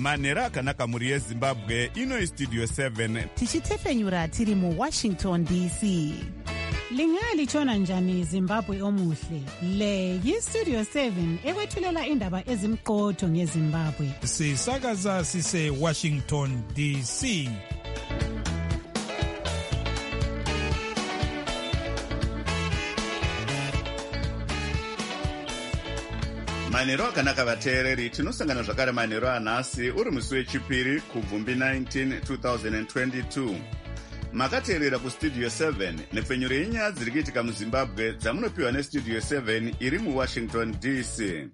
manhero akanaka mhuri yezimbabwe. Ino Studio 7 tichitefenyura tiri muWashington DC. Lingalitshona njani Zimbabwe omuhle? Le yiStudio 7 ekwethulela indaba ezimqotho ngeZimbabwe. Sisakaza sise Washington DC. manhero akanaka vateereri, tinosangana zvakare manhero anhasi uri musi wechipiri kubvumbi 19 2022. Makateerera kuStudio 7 nepfenyuro yenyaya dziri kuitika muZimbabwe dzamunopiwa neStudio 7 iri muWashington DC.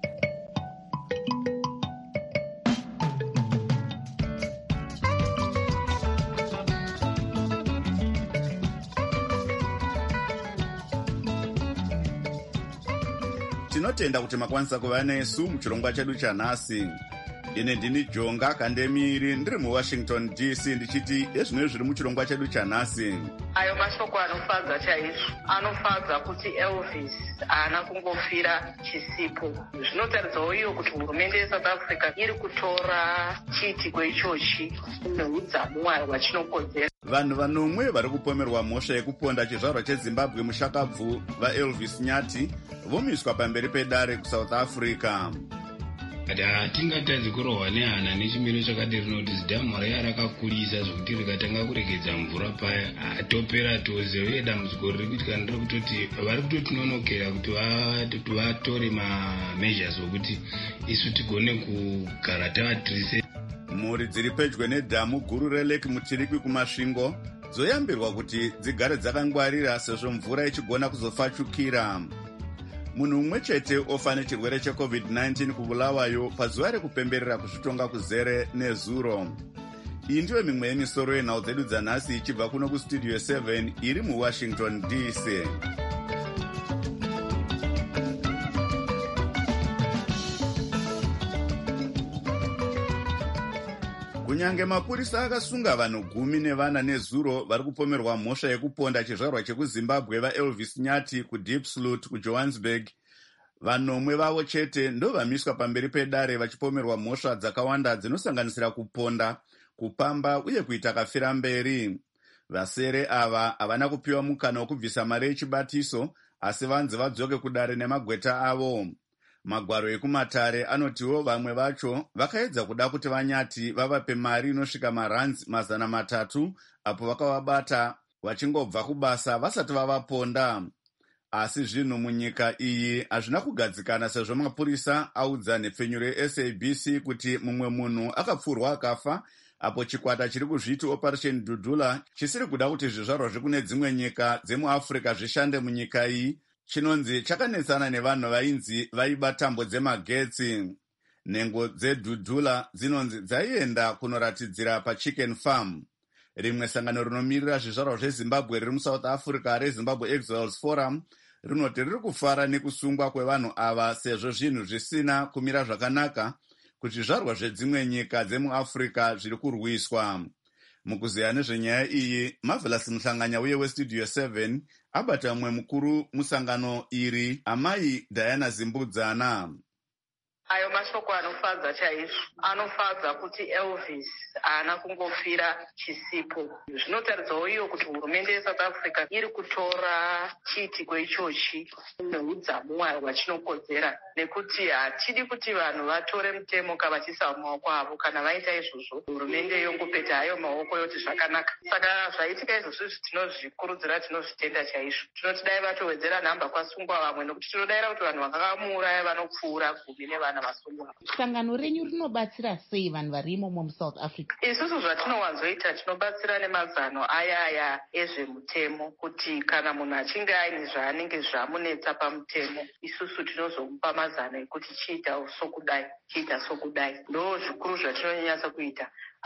Tinotenda kuti makwanisa kuva nesu muchirongwa chedu chanhasi. Ine ndini Jonga Kandemiri ndiri muWashington DC ndichiti ezvino zviri muchirongwa chedu chanhasi. Ayo mashoko anofadza chaizvo. Anofadza kuti Elvis haana kungofira chisipo. Zvinotaridzawo iyo kuti hurumende yeSouth Africa iri kutora chiitiko ichochi neudzamu hwachinokodzera. Vanhu vanomwe vari kupomerwa mhosva yekuponda chizvarwa cheZimbabwe mushakabvu vaElvis Nyati vomiswa pamberi pedare kuSouth Africa. Hatingatadzi kurohwa nehana nechimiro chakati rinoti zidhamu raya rakakurisa zvokuti rikatanga kuregedza mvura paya hatopera tose, uye dambudziko riri kuitika ndiri kutoti vari kutotinonokera kuti vatore mameasures okuti isu tigone kugara tavatirise. Mhuri dziri pedyo nedhamu guru reLake Mutirikwi kumasvingo dzoyambirwa kuti dzigare dzakangwarira sezvo mvura ichigona kuzofachukira. Munhu mumwe chete ofa nechirwere cheCovid-19 kubulawayo pazuva rekupemberera kuzvitonga kuzere nezuro. Iyi ndiyo mimwe yemisoro yenhau dzedu dzanhasi ichibva kuno kuStudio 7 iri muWashington DC. Kunyange mapurisa akasunga vanhu 10 nezuro vari kupomerwa mhosva yekuponda chizvarwa chekuZimbabwe vaElvis Nyati kuDiepsloot kuJohannesburg, vanomwe vavo chete ndovamiswa pamberi pedare vachipomerwa mhosva dzakawanda dzinosanganisira kuponda, kupamba uye kuita kafira mberi. Vasere ava havana kupiwa mukana wokubvisa mari yechibatiso, asi vanzi vadzoke kudare nemagweta avo. Magwaro ekumatare anotiwo vamwe vacho vakaedza kuda kuti Vanyati vavape mari inosvika maranzi 300 apo vakavabata vachingobva kubasa vasati vavaponda. Asi zvinhu munyika iyi hazvina kugadzikana sezvo mapurisa audza nepfenyuro yeSABC kuti mumwe munhu akapfurwa akafa apo chikwata chiri kuzviti Operation Dudula chisiri kuda kuti zvizvarwa zvekune dzimwe nyika dzemuAfrica zvishande munyika iyi. Chinonzi chakanetsana nevanhu vainzi vaiba tambo dzemagetsi. Nhengo dzeDudula dzinonzi dzaienda kunoratidzira paChicken Farm. Rimwe sangano rinomirira zvizvarwa zveZimbabwe riri muSouth Africa reZimbabwe Exiles Forum rinoti riri kufara nekusungwa kwevanhu ava sezvo zvinhu zvisina kumira zvakanaka kuti zvizvarwa zvedzimwe nyika dzemuAfrica zviri kurwiswa. Mukuziya nezvenyaya iyi, Marvelous Muhlanganya uye weStudio 7 abata mumwe mukuru musangano iri, Amai Diana Zimbudzana. Ayo mashoko anofadza chaizvo. Anofadza kuti Elvis haana kungofira chisipo. Zvinotaridzawo iyo kuti hurumende yeSouth Africa iri kutora chiitiko ichochi neudzamu hwachinokodzera, nekuti hatidi kuti vanhu vatore mutemo kavachiisa mumaoko avo. Kana vaita izvozvo, hurumende yongopeta hayo maoko yoti zvakanaka. Saka zvaitika izvozvo tinozvikurudzira, tinozvitenda chaizvo. Tinoti dai vatowedzera nhamba kwasungwa vamwe, nekuti tinodaira kuti vanhu vakavamuuraya vanopfuura 10 nevana vasungwa. Sangano renyu rinobatsira sei vanhu varimo muSouth Africa? Isusu zvatinowanzoita tinobatsira nemazano aya ezvemutemo, kuti kana munhu achinge aine zvaanenge zvamunetsa pamutemo, isusu tinozomupa mazano ekuti chiita sokudai, chiita sokudai. Ndo zvikuru zvatinonyasa kuita.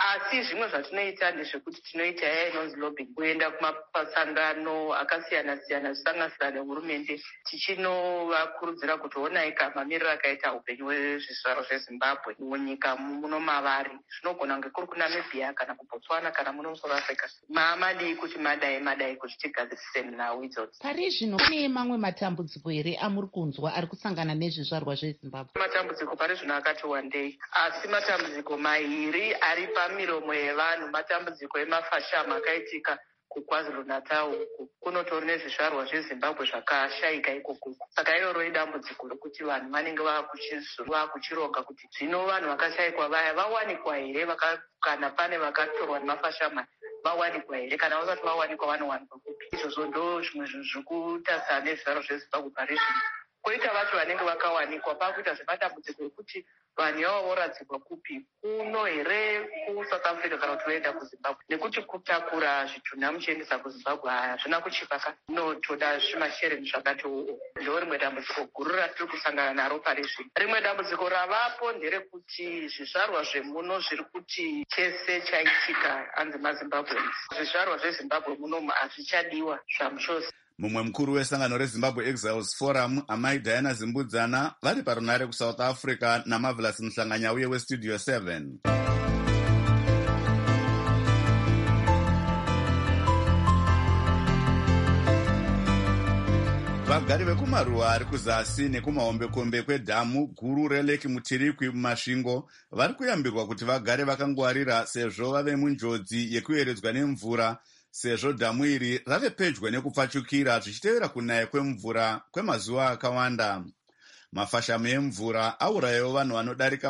asi zvimwe zvatinoita ndezvekuti tinoita yaya inonzi lobbying, kuenda kumasangano akasiyana-siyana zvisanganisira nehurumende tichinovakurudzira kuti onai mamiriro akaita upenyu hwezvizvarwa zvezimbabwe munyika muno mavari. Zvinogona kunge kuri kuNamibia kana kuBotswana kana muno South Africa. Madai kuti madai kuti tigadzirise nhau idzodzo. Pari zvino kune mamwe matambudziko here amuri kunzwa ari kusangana nezvizvarwa zveZimbabwe? Matambudziko pari zvino akati wandei, asi matambudziko mairi ari pamiromo yevanhu matambudziko emafashama akaitika kuKwaZulu Natal uku kunotori nezvizvarwa zveZimbabwe zvakashayika ikoko. Saka iroro idambudziko rokuti vanhu vanenge vakuchironga kuti zvino vanhu vakashayikwa vaya vawanikwa here, kana pane vakatorwa nemafashama vawanikwa here, kana vasati vawanikwa vanowanikwa kupi. Izvozvo ndo zvimwe zvinhu zvikutasana nezvizvarwa zveZimbabwe pari zvino. Koita vacho vanenge vakawanikwa pakuita zvematambudziko ekuti vanhu yavo voradzikwa kupi, kuno here kuSouth Africa kana kuti voenda kuZimbabwe, nekuti kutakura zvitunha muchiendesa kuZimbabwe hazvina kuchipaka, inotoda zvimashereni zvakati uo. Ndo rimwe dambudziko guru ratiri kusangana naro pari zvino. Rimwe dambudziko ravapo nderekuti zvizvarwa zvemuno zviri kuti chese chaitika hanzi maZimbabweans, zvizvarwa zveZimbabwe muno hazvichadiwa zvamushose. Mumwe mukuru wesangano reZimbabwe Exiles Forum, amai Diana Zimbudzana, vari parunare kuSouth Africa naMarvelous Mhlanganya uye weStudio 7. Vagari vekumaruwa ari kuzasi nekumahombekombe kwedhamu guru reLake Mutirikwi mumasvingo vari kuyambirwa kuti vagare vakangwarira sezvo vave munjodzi yekuyeredzwa nemvura, sezvo dhamu iri rave pedyo nekupfachukira zvichitevera kunaya kwemvura kwemazuva akawanda. Mafashamo emvura aurayawo vanhu vanodarika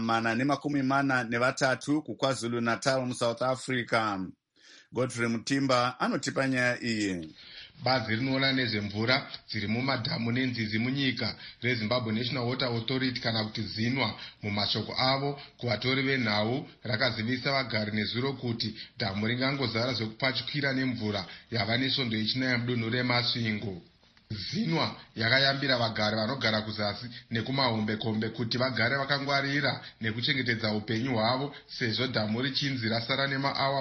443 kuKwaZulu Natal muSouth Africa. Godfrey Mutimba anotipa nyaya iyi. Bazi rinoona nezvemvura dziri mumadhamu nenzizi munyika reZimbabwe National Water Authority kana kuti ZINWA mumashoko avo kuvatori venhau rakazivisa vagari nezuro kuti dhamu ringangozara zvekupfachukira nemvura yava nesvondo ichinaya mudunhu remasvingo. ZINWA yakayambira vagari vanogara kuzasi nekumahombekombe kuti vagare vakangwarira nekuchengetedza upenyu hwavo sezvo dhamu richinzi rasara nemaawa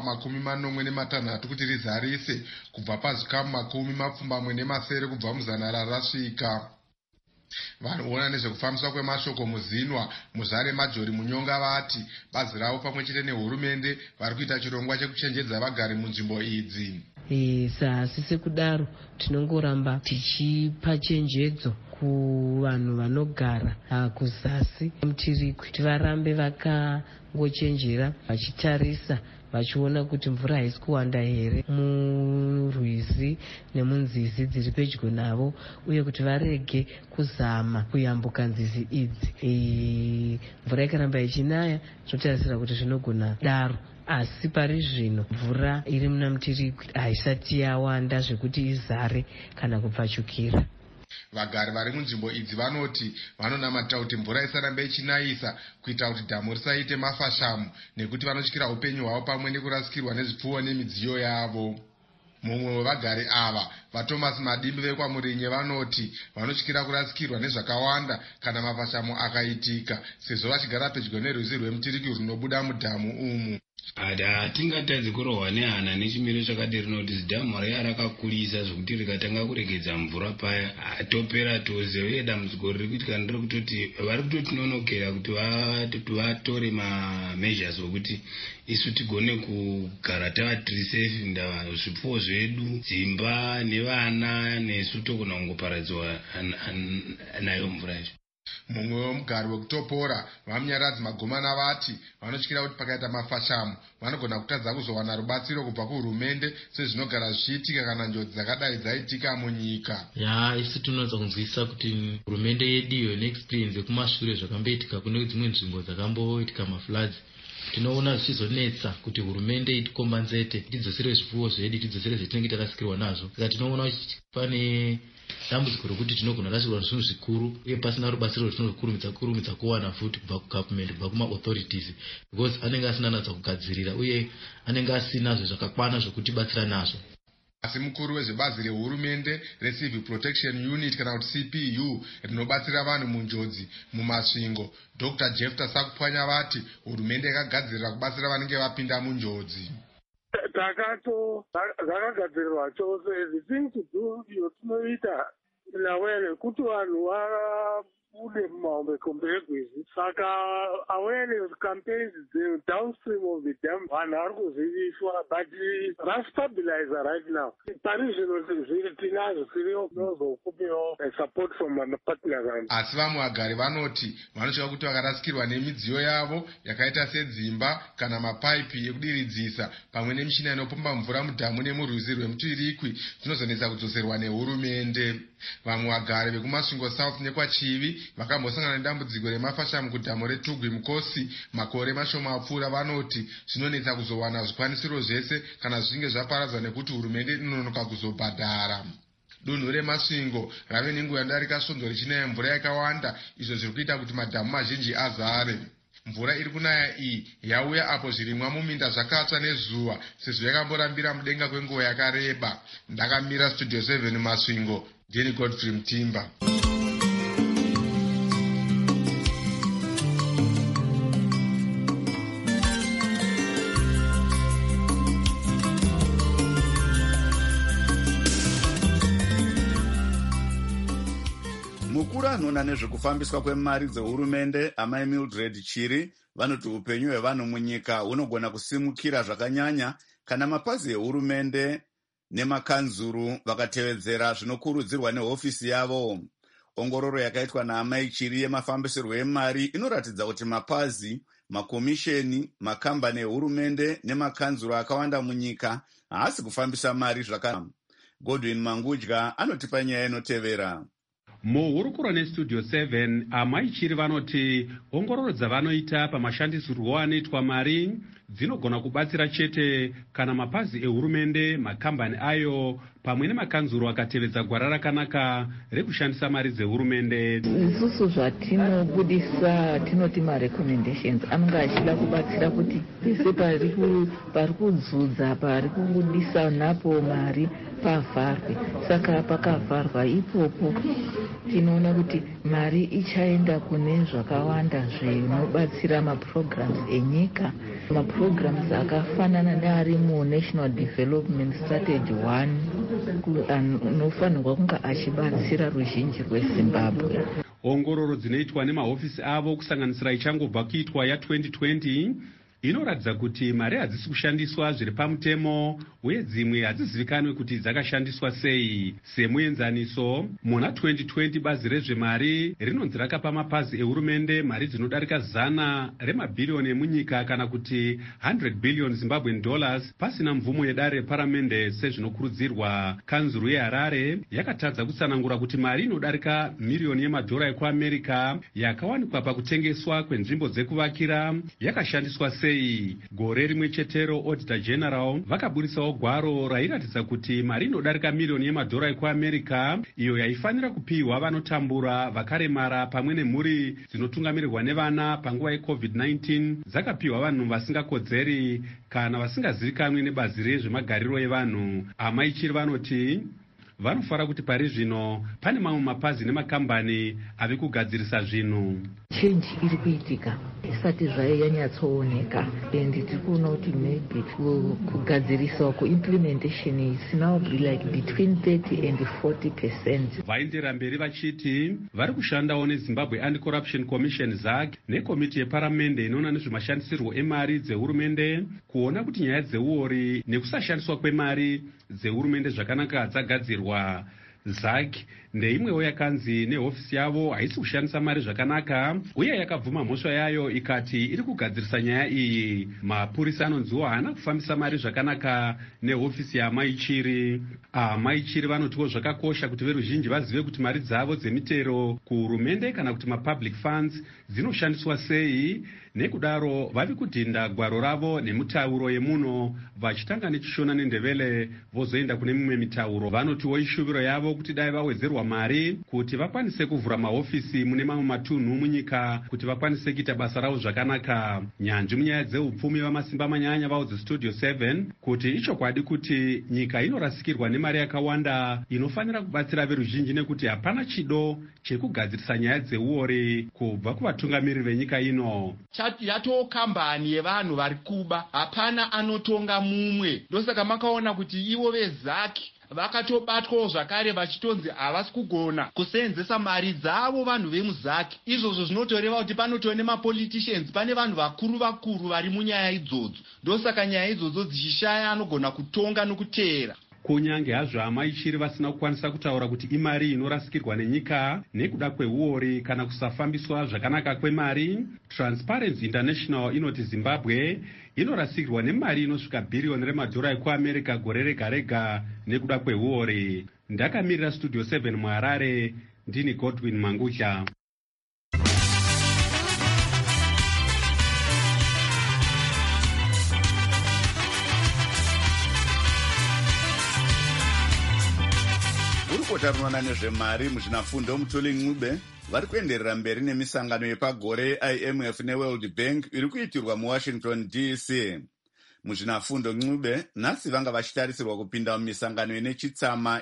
46 kuti rizarise kubva pazvikamu 20 kubva muzana rasvika. Vanoona nezvekufambiswa kwemashoko muZINWA Muzvare Majori Munyonga vati bazi ravo pamwe chete nehurumende vari kuita chirongwa chekuchenjedza vagari munzvimbo idzi. Sasi sekudaro tinongoramba tichipa chenjedzo kuvanhu vanogara kuzasi Mutirikwi kuti varambe vakangochenjera vachitarisa vachiona kuti mvura haisi kuwanda here murwizi nemunzizi dziri pedyo navo, uye kuti varege kuzama kuyambuka nzizi idzi. Mvura ikaramba ichinaya zvinotarisira kuti zvinogona daro, asi pari zvino mvura iri muna Mutirikwi haisati yawanda zvekuti izare kana kupfachukira. Vagari vari munzvimbo idzi vanoti vanonamata kuti mvura isarambe ichinayisa kuita kuti dhamu risaite mafashamu, nekuti vanotyira upenyu hwavo pamwe nekurasikirwa nezvipfuwo nemidziyo yavo. Mumwe wevagari ava, vaThomas Madimbi vekwaMurinye, vanoti vanotyira kurasikirwa nezvakawanda kana mafashamu akaitika, sezvo vachigara pedyo nerwizi rweMutirikwi runobuda mudhamu umu. Hatingatadzi kurohwa nehana nechimiro chakadi rinoti zidhamu raya rakakurisa zvokuti rikatanga kuregedza mvura paya topera tose, uye dambudziko riri kuitika ndiro kutoti vari kutotinonokera kuti vatore mameasures okuti isu tigone kugara tiri safe, zvipfuwo zvedu, dzimba nevana nesu togona kungoparadzwa nayo mvura yacho. Mumwe wemugari wekutopora vamunyaradzi Magomana vati vanotyira kuti pakaita mafashamu vanogona kutadza kuzowana rubatsiro kubva kuhurumende sezvinogara zvichiitika kana njodzi dzakadai dzaitika munyika. Isi tinowanza kunzwisisa kuti hurumende yedu iyo neexperience yekumashure zvakamboitika kune dzimwe nzvimbo dzakamboitika mafloods, tinoona zvichizonetsa kuti hurumende itikombanzete, tidzosere zvipfuwo zvedu, tidzosere zvetinenge takasikirwa nazvo. Saka tinoona pane dambudziko rokuti tinogona rashikirwa nezvinhu zvikuru uye pasina rubatsiro rwetinokurumidza kuwana futi kubva kugovernment, kubva kuma-authorities, because anenge asina natsa kugadzirira uye anenge asinazvo zvakakwana zvokutibatsira nazvo. asi mukuru wezvebazi rehurumende reCivil Protection Unit kana kuti CPU rinobatsira vanhu munjodzi mumasvingo, Dr. Jefter Sakupwanya vati hurumende yakagadzirira kubatsira vanenge vapinda munjodzi. Zvakagadzirirwa chose. The thing to do yotinoita inawele kuti vanhu vabude mumahombekombe egwizi. Saka awareness campaigns the downstream of the dam vanhu vari kuziviswa, but rastabilizer right now. Pari zvino tinazvo tiriyo tinozokupiwo support from partners. Asi vamwe vagari vanoti vanosvika kuti vakarasikirwa nemidziyo yavo yakaita sedzimba kana mapaipi ekudiridzisa pamwe nemishina inopomba mvura mudhamu nemurwizi rwemutirikwi dzinozonetsa kudzoserwa nehurumende. Vamwe vagari vekumasvingo South nekwaChivi vakambosangana nedambudziko remafashamu kudhamu reTugwi Mukosi makore mashoma apfuura, vanoti zvinonetsa kuzowana zvikwanisiro zvese kana zvichinge zvaparadzwa nekuti hurumende inonoka kuzobhadhara. Dunhu remasvingo rave nenguva yadarika svonzo richinaya mvura yakawanda, izvo zviri kuita kuti madhamu mazhinji azare. Mvura iri kunaya iyi yauya apo zvirimwa muminda zvakatsva nezuva sezvo yakamborambira mudenga kwenguva yakareba. Ndakamira Studio 7 Masvingo, Jenny Godfrey Mtimba. Mukuru anoona nezvekufambiswa kwemari dzehurumende amai Mildred Chiri vanoti upenyu hwevanhu munyika hunogona kusimukira zvakanyanya kana mapazi ehurumende nemakanzuru vakatevedzera zvinokurudzirwa nehofisi yavo. Ongororo yakaitwa naamai Chiri yemafambisirwo emari inoratidza kuti mapazi, makomisheni, makambani ehurumende nemakanzuru akawanda munyika haasi kufambisa mari zvakanaka. Godwin Mangudya anotipa nyaya inotevera. Muhurukuro neStudio 7 amai Chiri vanoti ongororo dzavanoita pamashandisirwo anoitwa mari dzinogona kubatsira chete kana mapazi ehurumende, makambani ayo pamwe nemakanzuro akatevedza gwara rakanaka rekushandisa mari dzehurumende. Isusu zvatinobudisa tinoti marecommendations anenge achida kubatsira kuti pese pari kudzudza pari kubudisa napo mari pavharwe. Saka pakavharwa ipopo tinoona kuti mari ichaenda kune zvakawanda zvinobatsira maprograms enyika, maprograms akafanana neari muNational Development Strategy 1 anofanirwa kunge achibatsira ruzhinji rweZimbabwe. Ongororo dzinoitwa nemahofisi avo kusanganisira ichangobva kuitwa ya2020 inoratidza kuti mari hadzisi kushandiswa zviri pamutemo uye dzimwe hadzizivikanwi kuti dzakashandiswa sei. Semuenzaniso, muna 2020 bazi rezvemari rinonzi rakapa mapazi ehurumende mari dzinodarika 100 remabhirioni emunyika kana kuti 100 billion Zimbabwean dollars pasina mvumo yedare reparamende sezvinokurudzirwa. Kanzuru yeHarare yakatadza kutsanangura kuti mari inodarika miriyoni yemadhora ekuAmerica yakawanikwa pakutengeswa kwenzvimbo dzekuvakira yakashandiswa sei. Gore rimwe chetero Auditor General vakabudisawo gwaro rairatidza kuti mari inodarika miriyoni yemadhora ekuAmerica iyo yaifanira kupiwa vanotambura, vakaremara pamwe nemhuri dzinotungamirirwa nevana panguva yeCovid-19 dzakapiwa vanhu vasingakodzeri kana vasingazivikanwi nebazi rezvemagariro evanhu. Amai Chiri vanoti vanofara kuti pari zvino pane mamwe mapazi nemakambani ave kugadzirisa zvinhu. Change iri kuitika isati zvainyatsooneka and tiri kuona kuti maybe kugadzirisa kuimplementation is now be like between 30 and 40%. Vaindira mberi vachiti vari kushandawo neZimbabwe Anti-Corruption Commission ZAC nekomiti yeparamende inoona nezvemashandisirwo emari dzehurumende kuona kuti nyaya dzeuori nekusashandiswa kwemari dzehurumende zvakanaka dzagadzirwa. ZAC ndeimwewo yakanzi nehofisi yavo haisi kushandisa mari zvakanaka uye yakabvuma mhosva yayo ikati iri kugadzirisa nyaya iyi. Mapurisa anonziwo haana kufambisa mari zvakanaka nehofisi yaamai Chiri. Amai Chiri vanotiwo zvakakosha kuti veruzhinji vazive kuti mari dzavo dzemitero kuhurumende kana kuti mapublic funds dzinoshandiswa sei. Nekudaro vavi kudhinda gwaro ravo nemitauro yemuno vachitanga nechishona nendevele vozoenda kune mimwe mitauro. Vanotiwo ishuviro yavo kuti dai vawedzerwa mari kuti vakwanise kuvhura mahofisi mune mamwe matunhu munyika kuti vakwanise kuita basa ravo zvakanaka. Nyanzvi munyaya dzeupfumi vamasimba manyanya vaudze Studio 7 kuti ichokwadi kuti nyika inorasikirwa nemari yakawanda inofanira kubatsira veruzhinji nekuti hapana chido chekugadzirisa nyaya dzeuori kubva kuvatungamiriri venyika ino. Yatoo kambani yevanhu vari kuba, hapana anotonga mumwe. Ndosaka makaona kuti ivo vezaki vakatobatwawo zvakare vachitonzi havasi kugona kuseenzesa mari dzavo vanhu vemuzaki. Izvozvo zvinotoreva kuti panotove nemapoliticians, pane vanhu vakuru vakuru vari munyaya idzodzo. Ndosaka nyaya idzodzo dzichishaya anogona kutonga nokuteera. Kunyange hazvo hama ichiri vasina kukwanisa kutaura kuti imari inorasikirwa nenyika nekuda kweuori kana kusafambiswa zvakanaka kwemari, Transparency International inoti Zimbabwe inorasikirwa nemari inosvika bhiriyoni remadhora ekuAmerica gore rega rega nekuda kweuori. Ndakamirira Studio 7 muHarare, ndini Godwin Mangudya. Tarunoona nezvemari muzvinafundo Mutuli Ncube vari kuenderera mberi nemisangano yepagore IMF neWorld Bank iri kuitirwa muWashington DC. Muzvinafundo Ncube nhasi vanga vachitarisirwa kupinda mumisangano ine chitsama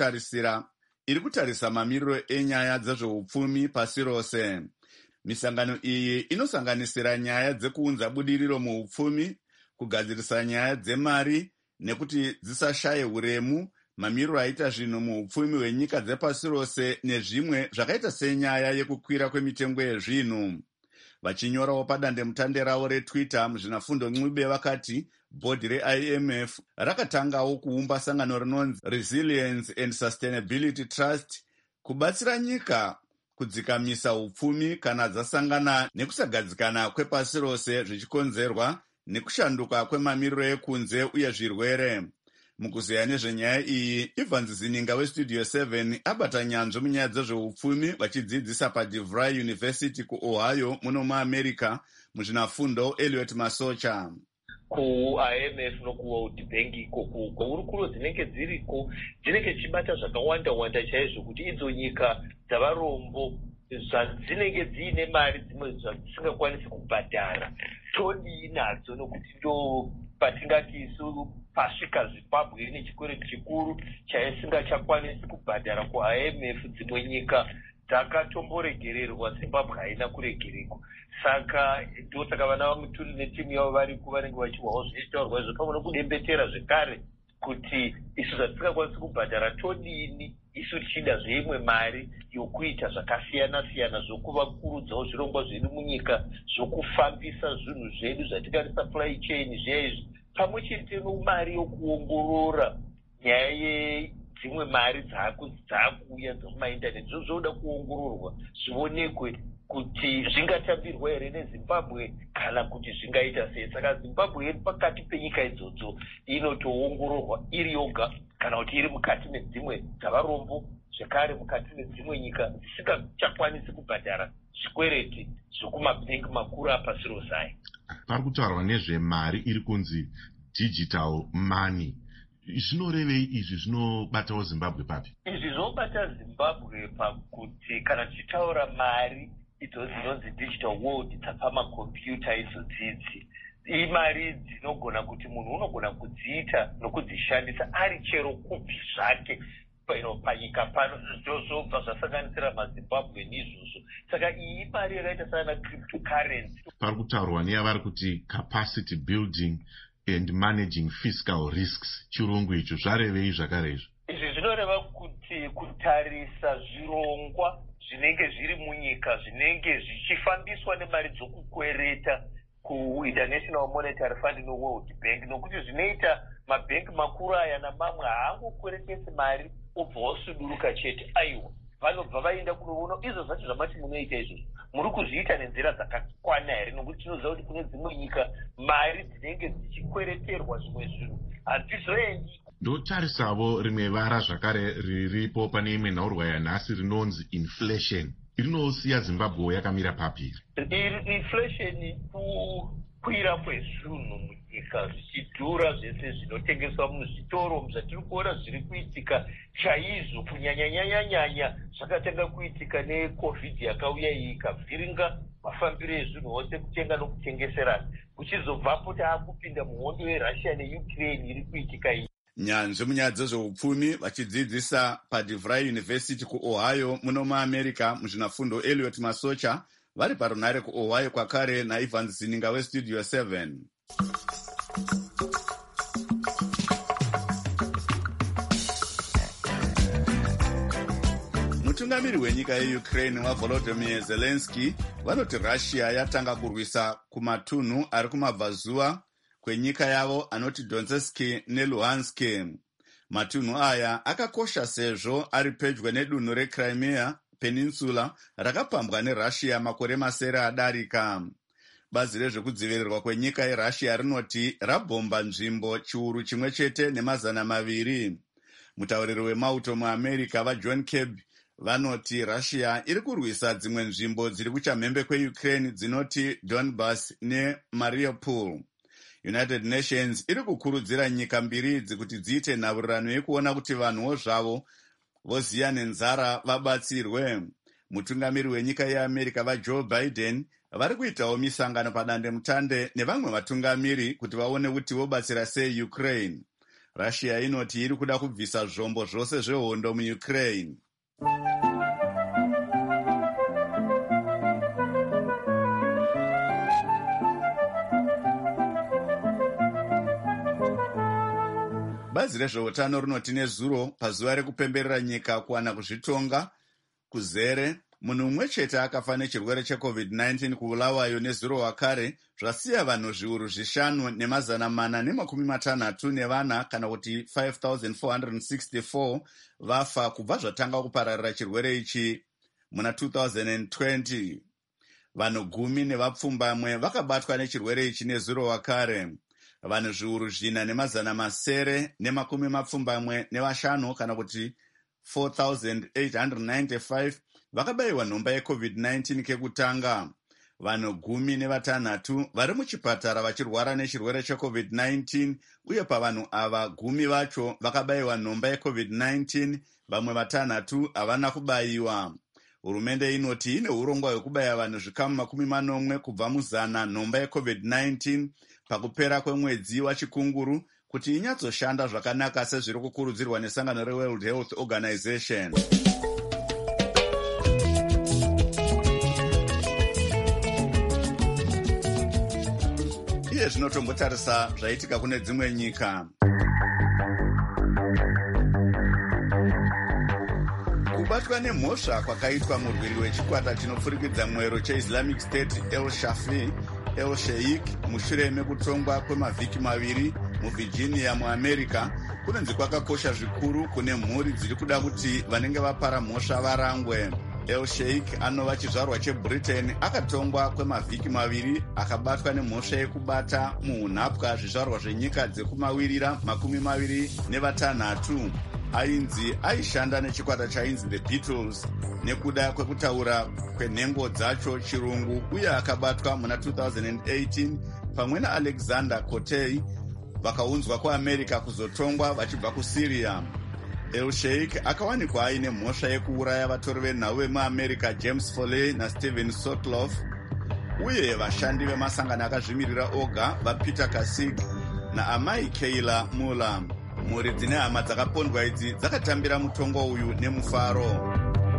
iri kutarisa mamiriro enyaya dzezveupfumi pasi rose. Misangano iyi inosanganisira nyaya dzekuunza budiriro muupfumi, kugadzirisa nyaya dzemari nekuti dzisashaye uremu, mamiriro aita zvinhu muupfumi hwenyika dzepasi rose nezvimwe zvakaita senyaya yekukwira kwemitengo yezvinhu. Vachinyorawo padandemutande ravo reTwitter, muzvinafundo Ncube vakati bhodhi reIMF rakatangawo kuumba sangano rinonzi Resilience and Sustainability Trust kubatsira nyika kudzikamisa upfumi kana dzasangana nekusagadzikana kwepasi rose zvichikonzerwa nekushanduka kwemamiriro ekunze uye zvirwere. Mukuzeya nezvenyaya iyi, Ivan Zininga weStudio 7 abata nyanzvi munyaya dzezveupfumi vachidzidzisa paDeVry University kuOhio muno muAmerica. Muzvinafundo Elliot Masocha. kuIMF nokuWorld Bank ikoko kwaurukuro dzinenge dziriko dzinenge dzichibata zvakawanda chaizvo kuti idzo nyika dzavarombo dzinenge dziine mari dzimwe dzisingakwanisi kubhadhara todii nadzo nokuti ndo patingati isu pasvika Zimbabwe ine chikwereti chikuru chaisingachakwanisi kubhadhara kuIMF. Dzimwe nyika dzakatomboregererwa, Zimbabwe haina kuregererwa. Saka ndosaka vana vaMutuli netimu yavo variko vanenge vachihwawo zvichitaurwa izvo pamwe nokudembetera zvekare kuti isu zvatisingakwanisi kubhadhara todini isu tichida zveimwe mari yokuita zvakasiyana-siyana zvokuvakurudzawo zvirongwa zvedu munyika, zvokufambisa zvinhu zvedu zvatingati supply chain zviyaizvi, pamwe chete nomari yokuongorora nyaya yedzimwe mari dzaakuuya dzokumaindaneti zvoda kuongororwa zvionekwe kuti zvingatambirwa here neZimbabwe kana kuti zvingaita sei. Saka Zimbabwe iri pakati penyika idzodzo inotoongororwa iri yoga kana kuti iri mukati medzimwe dzavarombo, zvekare mukati medzimwe nyika dzisingachakwanisi kubhadhara zvikwereti zvokumabhengi makuru apasi rose aya. Pari kutaurwa nezvemari iri kunzi digital money. Zvinorevei izvi? Zvinobatawo Zimbabwe papi? Izvi zvinobata Zimbabwe pakuti kana tichitaura mari idzo dzinonzi digital world dzapamakombiyuta izodzidzi, imari dzinogona kuti munhu unogona kudziita nokudzishandisa ari chero kupi zvake panyika pano, zvobva zvasanganisira maZimbabwe n'izvozvo. Saka iyi imari yakaita sana cryptocurrency. Pari kutaurwa neyavari kuti capacity building and managing fiscal risks, chirungu icho zvarevei zvakare izvo? Izvi zvinoreva kuti kutarisa zvirongwa zvinenge zviri munyika zvinenge zvichifambiswa nemari dzokukwereta kuInternational Monetary Fund noWorld Bank, nokuti zvinoita mabhengi makuru aya namamwe haangokweretesi mari obva wasuduruka chete. Aiwa, vanobva vaenda kunoona izvo zvacho zvamati munoita izvozvo muri kuzviita nenzira dzakakwana here, nokuti tinoziva kuti kune dzimwe nyika mari dzinenge dzichikwereterwa zvimwe zvinhu hadzizoendi. Ndotarisavo rimwe vara zvakare riripo pane imwe nhaurwa yanhasi rinonzi inflation. Rinosiya Zimbabwe yakamira papi? Inflation kukwira kwezvinhu munyika zvichidhura zvese zvinotengeswa muzvitoro zvatiri kuona zviri kuitika chaizvo kunyanyanyanyanya zvakatanga kuitika necovid yakauya iyi ikavhiringa mafambiro ezvinhu ose kutenga nokutengeserana kuchizobvapo taakupinda muhondo yerussia neukraine iri kuitika iyi. Nyanzvi munyaya dzezveupfumi vachidzidzisa paDeVry University kuOhio muno muAmerica muzvinafundo Elliot Masocha vari parunhare kuOhio kwakare naIvans Zininga weStudio 7. Mutungamiri wenyika yeUkraine waVolodymyr Zelensky vanoti Russia yatanga kurwisa kumatunhu ari kumabvazuva kwenyika yavo anoti Donetsk neLuhansk. Matunhu aya akakosha sezvo ari pedyo nedunhu reCrimea Peninsula rakapambwa neRussia makore masere adarika. Bazi rezvekudzivirirwa kwenyika yeRussia rinoti rabhomba nzvimbo chiuru chimwe chete ne200. Mutauriri wemauto muAmerica vaJohn Kirby vanoti Russia iri kurwisa dzimwe nzvimbo dziri kuchamhembe kweUkraine dzinoti Donbas neMariupol. United Nations iri kukurudzira nyika mbiri idzi kuti dziite nhaburirano yekuona kuti vanhuwo zvavo voziya nenzara vabatsirwe. Mutungamiri wenyika yeAmerica vaJoe Biden vari kuitawo misangano padandemutande nevamwe vatungamiri kuti vaone kuti vobatsira sei Ukraine. Russia inoti iri kuda kubvisa zvombo zvose zvehondo muUkraine. Bazi rezveutano rinoti nezuro pazuva rekupemberera nyika kuwana kuzvitonga kuzere, munhu umwe chete akafa nechirwere cheCovid-19 kuBulawayo nezuro wakare, zvasiya vanhu zviuru 5,464 kana kuti 5,464 vafa kubva zvatanga kupararira chirwere ichi muna 2020. Vanhu 10 nevapfumbamwe vakabatwa nechirwere ichi nezuro wakare. Vanhu zviuru 4,975 kana kuti 4,895 vakabayiwa nhomba yeCovid-19 kekutanga. Vanhu 16 vari muchipatara vachirwara nechirwere cheCovid-19 uye pavanhu ava 10 vacho vakabayiwa nhomba yeCovid-19, vamwe 6 havana kubayiwa. Hurumende inoti ine urongwa hwekubaya vanhu zvikamu 40 kubva muzana nhomba yeCovid-19 pakupera kwemwedzi wachikunguru kuti inyatsoshanda zvakanaka sezviri kukurudzirwa nesangano reWorld Health Organization. Iye zvinotombotarisa zvaitika kune dzimwe nyika. Kubatwa nemhosva kwakaitwa murwiri wechikwata chinopfurikidza mwero cheIslamic State El Sheikh mushure mekutongwa kwemavhiki 2 muVirginia muAmerica kunonzi kwakakosha zvikuru kune mhuri dziri kuda kuti vanenge vapara mhosva varangwe. El Sheikh anova chizvarwa cheBritain akatongwa kwemavhiki 2 akabatwa nemhosva yekubata muunhapwa zvizvarwa zvenyika dzekumawirira 26. Aishanda nechikwata chainzi The Beatles nekuda kwekutaura kwenhengo dzacho chirungu uye akabatwa muna 2018 pamwe naAlexander Cortey vakaunzwa kuAmerica kuzotongwa vachibva kuSyria. El Sheikh akawanikwa aine mhosva yekuuraya vatori venhau vemuAmerica James Foley naStephen Sotloff uye vashandi vemasangano akazvimirira oga vaPeter Kasich naamai Kayla Muller. Mhuri dzine hama dzakapondwa idzi dzakatambira mutongo uyu nemufaro.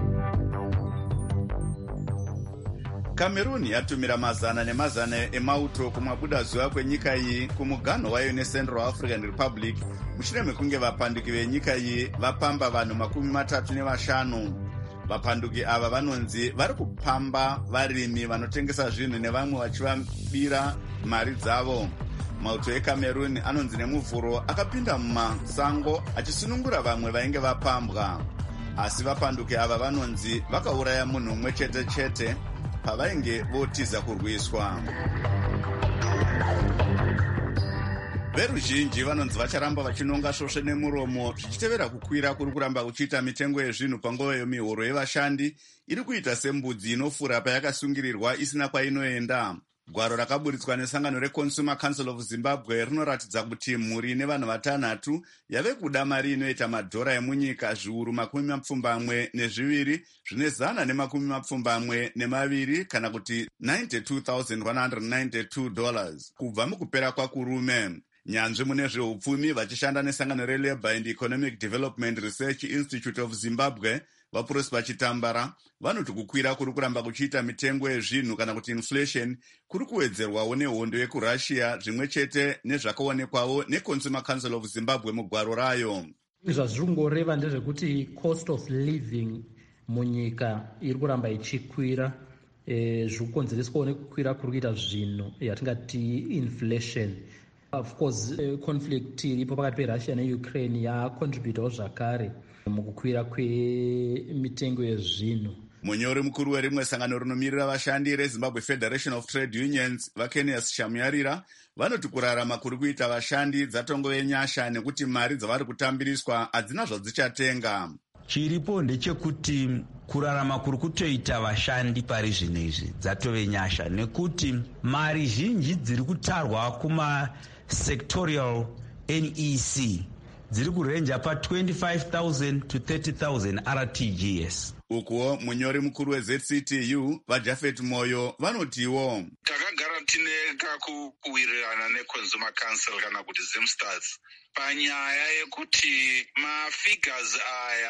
Cameroon yatumira mazana nemazana emauto kumwabuda zuva kwenyika iyi kumuganho wayo neCentral African Republic mushure mekunge vapanduki venyika iyi vapamba vanhu 35. Vapanduki ava vanonzi vari kupamba varimi vanotengesa zvinhu nevamwe vachivabira mari dzavo. Mauto eCameroon anonzi nemuvhuro akapinda mumasango achisunungura vamwe vainge vapambwa. Asi vapanduki ava vanonzi vakauraya munhu umwe chete chete pavainge votiza kurwiswa. Veruzhinji vanonzi vacharamba vachinonga svosve nemuromo zvichitevera kukwira kuri kuramba kuchiita mitengo yezvinhu panguva yemihoro yevashandi iri kuita sembudzi inofura payakasungirirwa isina kwainoenda. Gwaro rakaburitswa nesangano reConsumer Council of Zimbabwe rinoratidza kuti mhuri nevanhu vatanhatu yave kuda mari inoita madhora emunyika zviuru 72 zvine $122 kana kuti $92,192 kubva mukupera kwakurume. Nyanzvi mune zveupfumi vachishanda nesangano reLabour and Economic Development Research Institute of Zimbabwe vaProsper Chitambara vanoti kukwira kuri kuramba kuchiita mitengo yezvinhu kana kuti inflation kuri kuwedzerwawo nehondo yekuRussia zvimwe chete nezvakaonekwawo neConsumer Council of Zimbabwe mugwaro rayo. Zvazviri kungoreva ndezvekuti cost of living munyika iri kuramba ichikwira, zviri kukonzereswawo nekukwira kuri kuita zvinhu yatingati inflation. Of course, conflict iripo pakati peRussia neUkraine yacontributawo zvakare mukukwira kwemitengo yezvinhu. Munyori mukuru werimwe sangano rinomirira vashandi reZimbabwe Federation of Trade Unions vaKenias Shamuyarira vanoti kurarama kuri kuita vashandi dzatongove nyasha nekuti mari dzavari kutambiriswa hadzina zvadzichatenga. Chiripo ndechekuti kurarama kuri kutoita vashandi pari zvino izvi dzatove nyasha nekuti mari zhinji dziri kutarwa kuma sectorial NEC dziri kurenja pa 25,000 to 30,000 RTGS. Ukuwo munyori mukuru weZCTU vaJafet Moyo vanotiwo takagara tine kakuwirirana neConsumer Council kana kuti Zimstats panyaya yekuti mafigures aya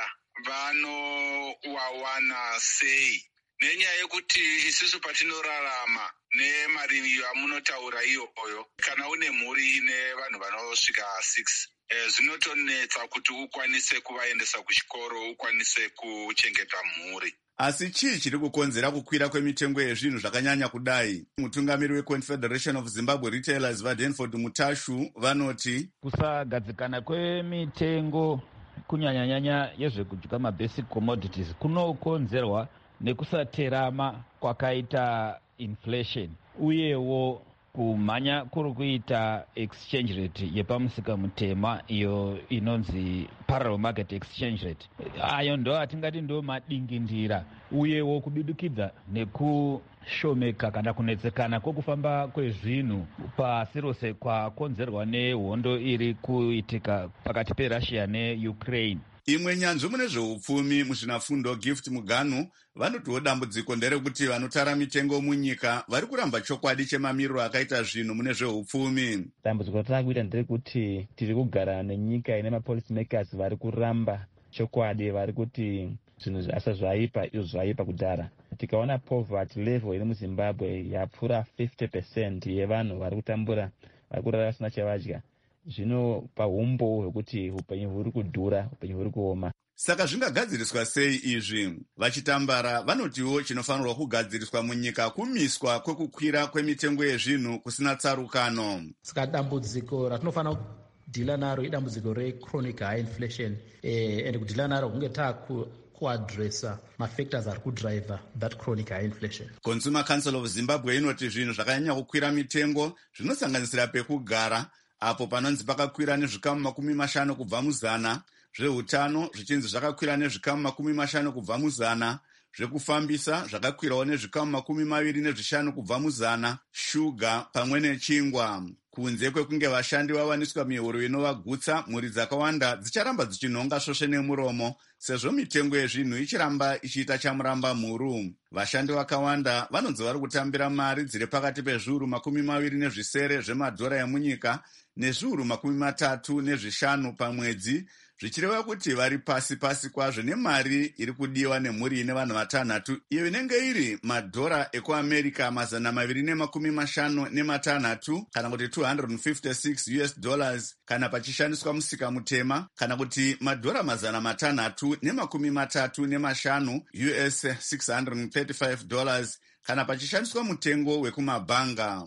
vanowawana sei, nenyaya yekuti isusu patinorarama nemari yamunotaura iyoyo kana une mhuri ine vanhu vanosvika 6 zvinotonetsa kuti ukwanise kuvaendesa kuchikoro, ukwanise kuchengeta mhuri. Asi chii chiri kukonzera kukwira kwemitengo yezvinhu zvakanyanya kudai? Mutungamiri weConfederation of Zimbabwe Retailers vaDenford Mutashu vanoti kusagadzikana kwemitengo kunyanyanyanya yezvekudya mabasic commodities kunokonzerwa nekusaterama kwakaita inflation uyewo kumhanya kuri kuita exchange rate yepamusika mutema iyo inonzi parallel market exchange rate. Ayo ndo atingati ndo madingindira uyewo kubidukidza nekushomeka kana kunetsekana kwokufamba kwezvinhu pasi rose kwakonzerwa nehondo iri kuitika pakati peRussia neUkraine. Imwe nyanzvi mune zveupfumi muzvinafundo Gift Muganu vanotiwo dambudziko nderekuti vanotara mitengo munyika vari kuramba chokwadi chemamiriro akaita zvinhu mune zveupfumi. Dambudziko ratava kuita nderekuti tiri kugara nenyika ine mapolicy makers vari kuramba chokwadi, vari kuti zvinhu asa zvaipa izvo zvaipa kudhara. Tikaona poverty level iri muZimbabwe yapfuura 50% yevanhu vari kutambura, vari kurara vasina chavadya. Zvino pahumbo hwekuti upenyu huri kudhura, upenyu huri kuoma. Saka zvingagadziriswa sei izvi? Vachitambara vanotiwo chinofanirwa kugadziriswa munyika kumiswa kwekukwira kwemitengo yezvinhu kusina tsarukano. Saka dambudziko ratinofanira kudhila naro idambudziko rechronic high inflation, and kudhila naro kunge kuadresa mafactors ari kudriver that chronic high inflation. Consumer Council of Zimbabwe inoti zvinhu zvakanyanya kukwira mitengo zvinosanganisira pekugara, apo panonzi pakakwira nezvikamu 50 kubva muzana, zveutano zvichinzi zvakakwira nezvikamu 50 kubva muzana, zvekufambisa zvakakwirawo nezvikamu 25 kubva muzana, shuga pamwe nechingwa. Kunze kwekunge vashandi vawaniswa mihoro inovagutsa, mhuri dzakawanda dzicharamba dzichinhonga svosve nemuromo sezvo mitengo yezvinhu ichiramba ichiita chamuramba mhuru. Vashandi vakawanda vanonzi vari kutambira mari dziri pakati pezviuru 27 zvemadhora emunyika nezviuru 35 pamwedzi, zvichireva kuti vari pasi kwazvo nemari iri kudiwa nemhuri ine vanhu vatanhatu, iyo inenge iri madhora ekuAmerica 256 kana kuti $256 kana pachishandiswa musika mutema, kana kuti madhora 635 US $635 kana pachishandiswa mutengo wekumabhanga.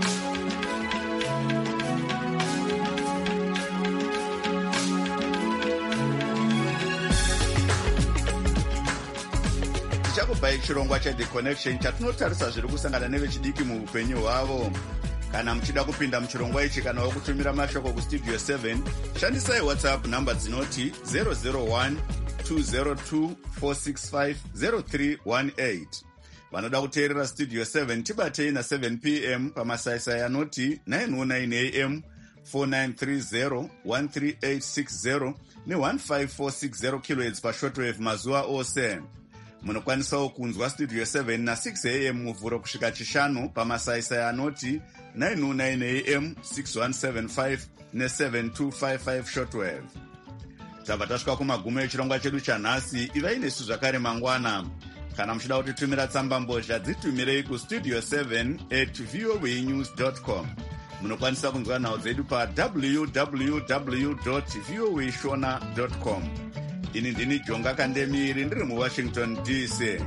Tichakupai chirongwa cheThe Connection chatinotarisa zviri kusangana nevechidiki muupenyu hwavo. Kana muchida kupinda muchirongwa ichi kana wokutumira mashoko kustudio 7, shandisai WhatsApp namba dzinoti 001 202 465 0318. vanoda kuteerera studio 7 tibatei na7 p.m. pamasaisai anoti 909 am 4930 13860 ne15460 kHz pashortwave mazuva ose. Munokwanisawo kunzwa studio 7 na6 am muvhuro kusvika chishanu pamasaisai anoti 909 am 6175 ne7255 shortwave. Tabva tasvika kumagumo echirongwa chedu chanhasi. Ivai nesu zvakare mangwana. Kana muchida kutitumira tsamba mbozha dzitumirei kustudio 7@voanews.com. Munokwanisa kunzwa nhau dzedu pa www.voashona.com. Ini ndini Jonga Kandemiri ndiri muWashington DC.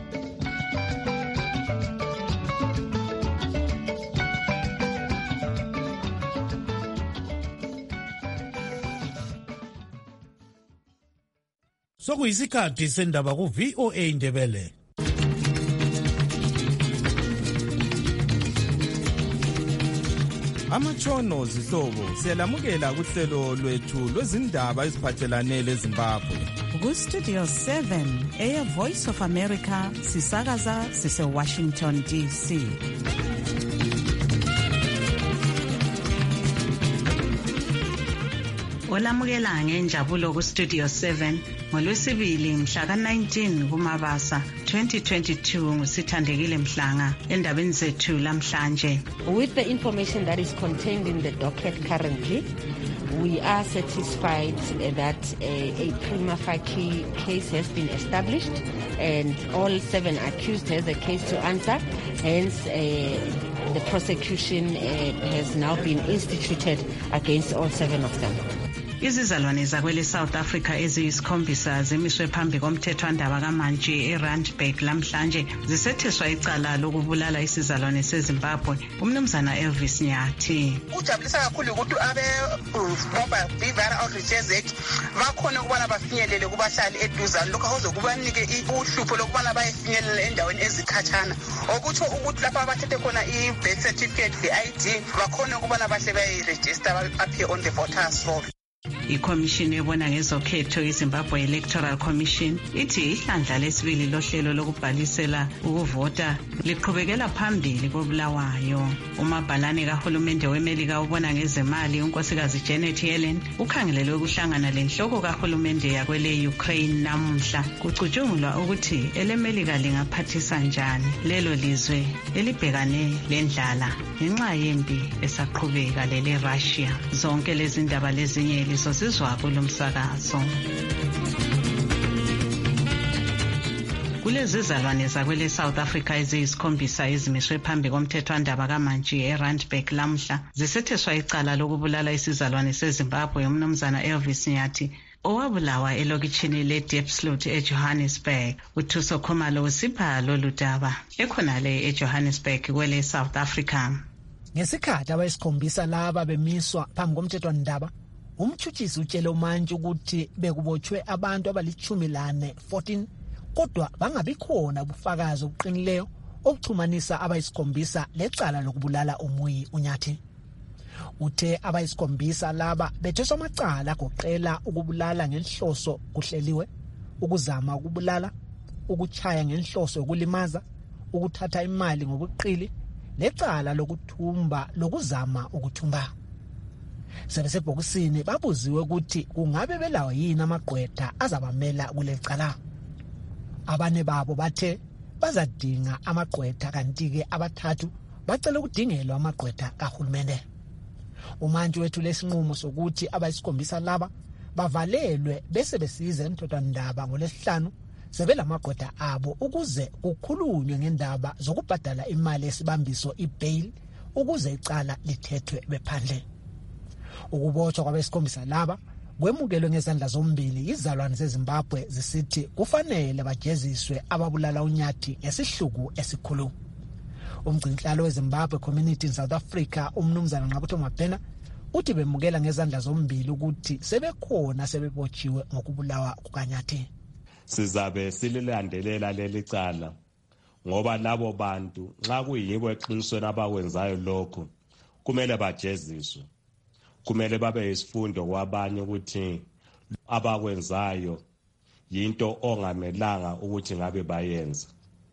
Sokuyisikhathi sendaba ku-VOA Indebele. Amatshono zihlobo siyalamukela kuhlelo lwethu lwezindaba eziphathelane leZimbabwe. Ku-Studio 7 Air Voice of America sisakaza sise-Washington DC. Olamukela ngenjabulo ku-Studio 7 ngolwesibili mhla ka-19 kuMabasa 2022 ngusithandekile Mhlanga endabeni zethu lamhlanje. With the information that is contained in the docket currently, we are satisfied that a prima facie case has been established and all 7 accused has a case to answer. Hence, the prosecution has now been instituted against all 7 of them. Izizalwane zakwele South Africa eziyisikhombisa zimiswe phambi komthethwandaba kaMantshi eRandburg lamhlanje zisetheswa icala lokubulala isizalwane seZimbabwe umnumzana Elvis Nyathi. Ujabulisa kakhulu ukuthi abe Beaver Outreach Act bakhona ukubana bafinyelele kubahlali eduzane lokho ozokubanike uhlupho lokubana bayefinyelela endaweni ezikhatshana okutsho ukuthi lapha abathethe khona i-birth certificate le-ID bakhona ukubana bahle bayiregister appear on the voters roll. Ikhomishini ebona ngezokhetho iZimbabwe Electoral Commission ithi ihlandla lesibili lohlelo lokubhalisela ukuvota liqhubekela phambili koBulawayo. Umabhalane kahulumende weMelika ubona ngezemali unkosikazi Janet Yellen ukhangelelwe ukuhlangana lenhloko kahulumende yakwele Ukraine namuhla. Kucutshungulwa ukuthi eleMelika lingaphathisa njani lelo lizwe elibhekane lendlala ngenxa yempi esaqhubeka lele Russia. Zonke lezi ndaba lezinye lizozizwa kulomsakazo. Kulezizalwane zakwele South Africa eziyisikhombisa ezimiswe phambi komthethwandaba kaMantshi eRandburg lamhla zisetheswa icala lokubulala isizalwane seZimbabwe umnumzana Elvis Nyathi owabulawa elokitshini leDiepsloot eJohannesburg. UThuso Khumalo usipha lolu daba ekhonale eJohannesburg kwele South Africa. Ngesikhathi abayisikhombisa laba bemiswa phambi komthethwandaba, umtshutshisi utshele uMantshi ukuthi bekubotshwe abantu abali-14 kodwa bangabikhona ubufakazi obuqinileyo obuchumanisa abayisikhombisa lecala lokubulala umuyi uNyathi. Uthe abayisikhombisa laba betheswa amacala agoqela ukubulala ngenhloso kuhleliwe, ukuzama ukubulala, ukuchaya ngenhloso yokulimaza, ukuthatha imali ngobuqili lecala lokuthumba lokuzama ukuthumba. Sebesebhokisini babuziwe ukuthi kungabe belawo yini amagqwetha azabamela kulecala. Abane babo bathe bazadinga amagqwetha kanti-ke abathathu bacela ukudingelwa amagqwetha kahulumende. uMantshi wethule isinqumo sokuthi abayisikhombisa laba bavalelwe bese besiza emthethwandaba ngoLwesihlanu sebelamagqwetha abo ukuze kukhulunywe ngendaba zokubhadala imali esibambiso ibail ukuze icala lithethwe bephandle. Ukubotshwa kwabesikhombisa laba kwemukelwe ngezandla zombili izizalwane zeZimbabwe zisithi kufanele bajeziswe ababulala uNyathi ngesihluku esikhulu. Umgcinhlalo weZimbabwe Community in South Africa umnumzana Nqabutho Mabhena uthi bemukela ngezandla zombili ukuthi sebekhona sebebotshiwe ngokubulawa kukaNyathi. Sizabe sililandelela leli cala ngoba labo bantu nxa kuyibo eqinisweni abakwenzayo lokho kumele bajeziswe. Kumele babe isifundo kwabanye ukuthi abakwenzayo yinto ongamelanga ukuthi ngabe bayenza.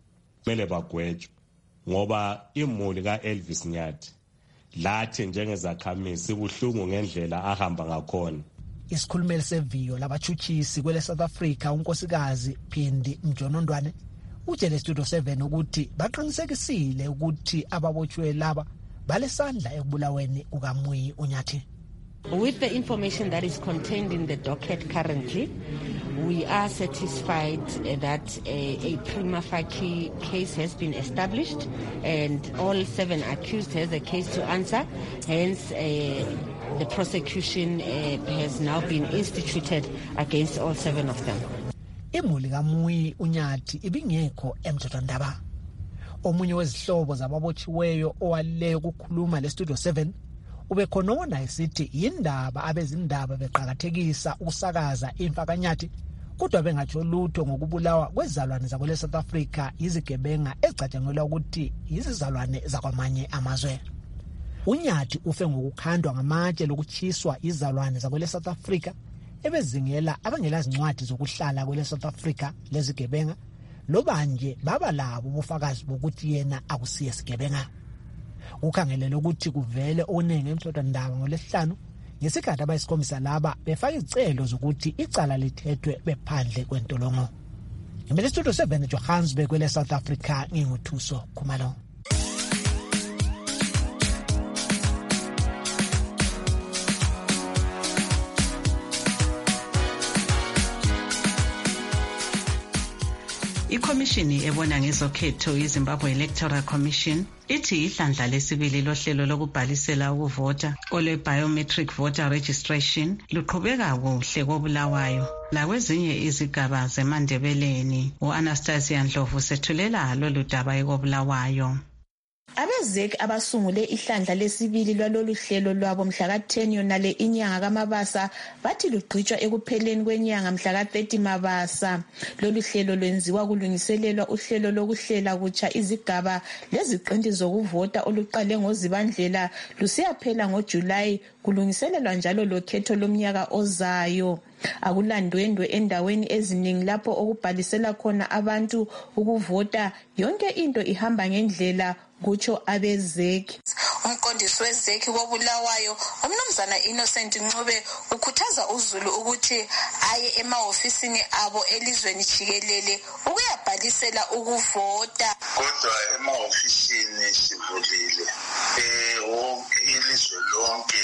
kumele bagwetshwe ngoba imuli ka-Elvis Nyathi lathi njengezakhamisi buhlungu ngendlela ahamba ngakhona. Isikhulumeli seviyo labachuchisi kwele South Africa unkosikazi Phindi Mjonondwane utshele Studio 7 ukuthi baqinisekisile ukuthi ababotshwe laba balesandla ekubulaweni kukaMuyi uNyathi. With the information that is contained in the docket currently, we are satisfied that a prima facie case has been established and all 7 accused has a case to answer. Hence, the prosecution has now been instituted against all 7 of them. Imuli kaMuyi uNyathi ibingekho emthethwandaba. Omunye wezihlobo zababotshiweyo owaleyo ukukhuluma le Studio 7 ubekhonona esithi yindaba abezindaba beqhakathekisa ukusakaza imfa kaNyathi kodwa bengatsho lutho ngokubulawa kwezalwane zakwele South Africa izigebenga ezicatshangelwa ukuthi izizalwane zakwamanye amazwe. uNyathi ufe ngokukhandwa ngamatshe lokuchiswa izalwane zakwele South Africa ebezingela abangela zincwadi zokuhlala kwele South Africa lezigebenga loba nje baba labo ubufakazi bokuthi yena akusiye sigebenga. Ukhangelele ukuthi kuvele onenge emthethwandaba ngolesihlanu ngesikhathi abayisikhombisa laba befaka izicelo zokuthi icala lithethwe bephandle kwentolongo. Ngimele Studio 7 Johannesburg kwele South Africa nginguthuso Khumalo. Ikhomishini ebona ngezokhetho iZimbabwe Electoral Commission ithi ihlandla lesibili lohlelo lokubhalisela ukuvota olwe-biometric voter registration luqhubeka kuhle koBulawayo lakwezinye izigaba zeMandebeleni. U-Anastasia Ndlovu sethulela lolu daba ekoBulawayo. Abezek abasungule ihlandla lesibili lwalolu hlelo lwabo mhla ka-10 yonale inyanga kaMabasa bathi lugqitshwa ekupheleni kwenyanga mhla ka-30 Mabasa. Lolu hlelo lwenziwa kulungiselelwa uhlelo lokuhlela kutsha izigaba leziqinti zokuvota oluqale ngoZibandlela lusiyaphela ngoJulayi kulungiselelwa njalo lokhetho lomnyaka ozayo. Akulandwendwe endaweni eziningi lapho okubhalisela khona abantu ukuvota yonke into ihamba ngendlela kutsho abezeki. Umqondisi wezeki koBulawayo uMnumzana Innocent Ncube ukhuthaza uZulu ukuthi aye emahofisini abo elizweni jikelele ukuyabhalisela ukuvota. Kodwa emahofisini sivulile wonke ilizwe lonke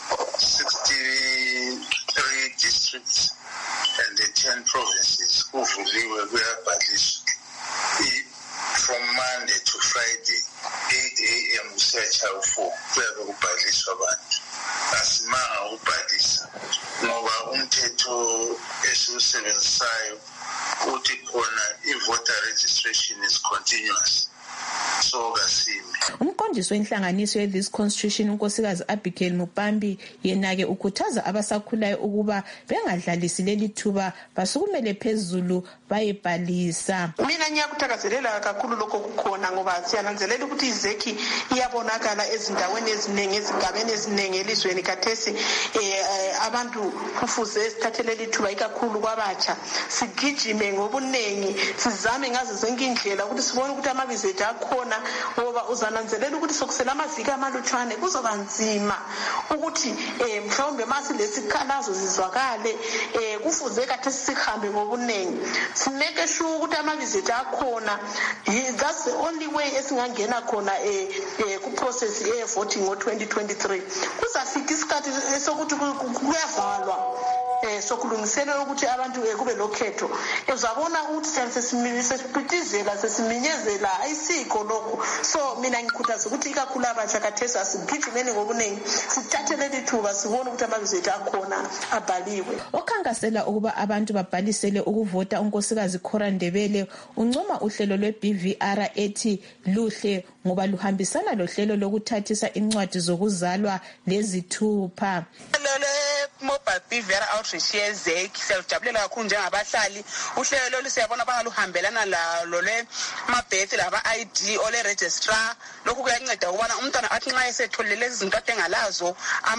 63 districts and the 10 provinces kuvuliwe kuyabhaliswa from Monday to Friday 8 a.m. kusiyachayo 4 kuyabe kubhaliswa abantu. Asimanga ukubhalisa ngoba umthetho esiwusebenzisayo uthi khona i-voter registration is continuous. Umqondisi wenhlanganiso ye-This Constitution unkosikazi Abigail Mupambi yena-ke ukhuthaza abasakhulayo ukuba bengadlalisi leli thuba basukumele phezulu bayebhalisa. Mina ngiyakuthakazelela kakhulu lokho kukhona ngoba siyananzelela ukuthi izeki iyabonakala ezindaweni eziningi ezigabeni eziningi elizweni kathesi. Abantu kufuze sithathele lithuba ikakhulu kwabatsha sigijime ngobuningi sizame ngazo zonke indlela ukuthi sibone ukuthi amabizo ethu akhona ngoba uzananzelela ukuthi sokusela amaviki amalutshwane kuzoba nzima ukuthi mhlawumbe masi lesikhalazo zizwakale kufuze kathesi sihambe ngobuningi sineke sure ukuthi amabizo ethu akhona. That's the only way esingangena khona ku-process ye-voting ngo-2023. Kuzafika isikhathi sokuthi kuyavalwa sokulungiselela ukuthi abantu kube lokhetho. Uzabona ukuthi sesipitizela sesiminyezela ayisikho lokho. So mina ngikhuthaza ukuthi ikakhulu abatsha kathesi asigijimeni ngobuningi sithathele lithuba sibone ukuthi amabizo ethu akhona abhaliwe. Okhankasela ukuba abantu babhalisele ukuvota unkosikazi Khora Ndebele uncoma uhlelo lwe-BVR ethi luhle ngoba luhambisana lohlelo lokuthathisa incwadi zokuzalwa lezithupha. Mobile Bivera Outreach yeZEC siyalujabulela kakhulu njengabahlali. Uhlelo lolu siyabona bangaluhambelana lalo le mabhethi laba ID ole registrar. Lokhu kuyanceda ukubona umntwana athi nxa esetholile lezi zinto ade ngalazo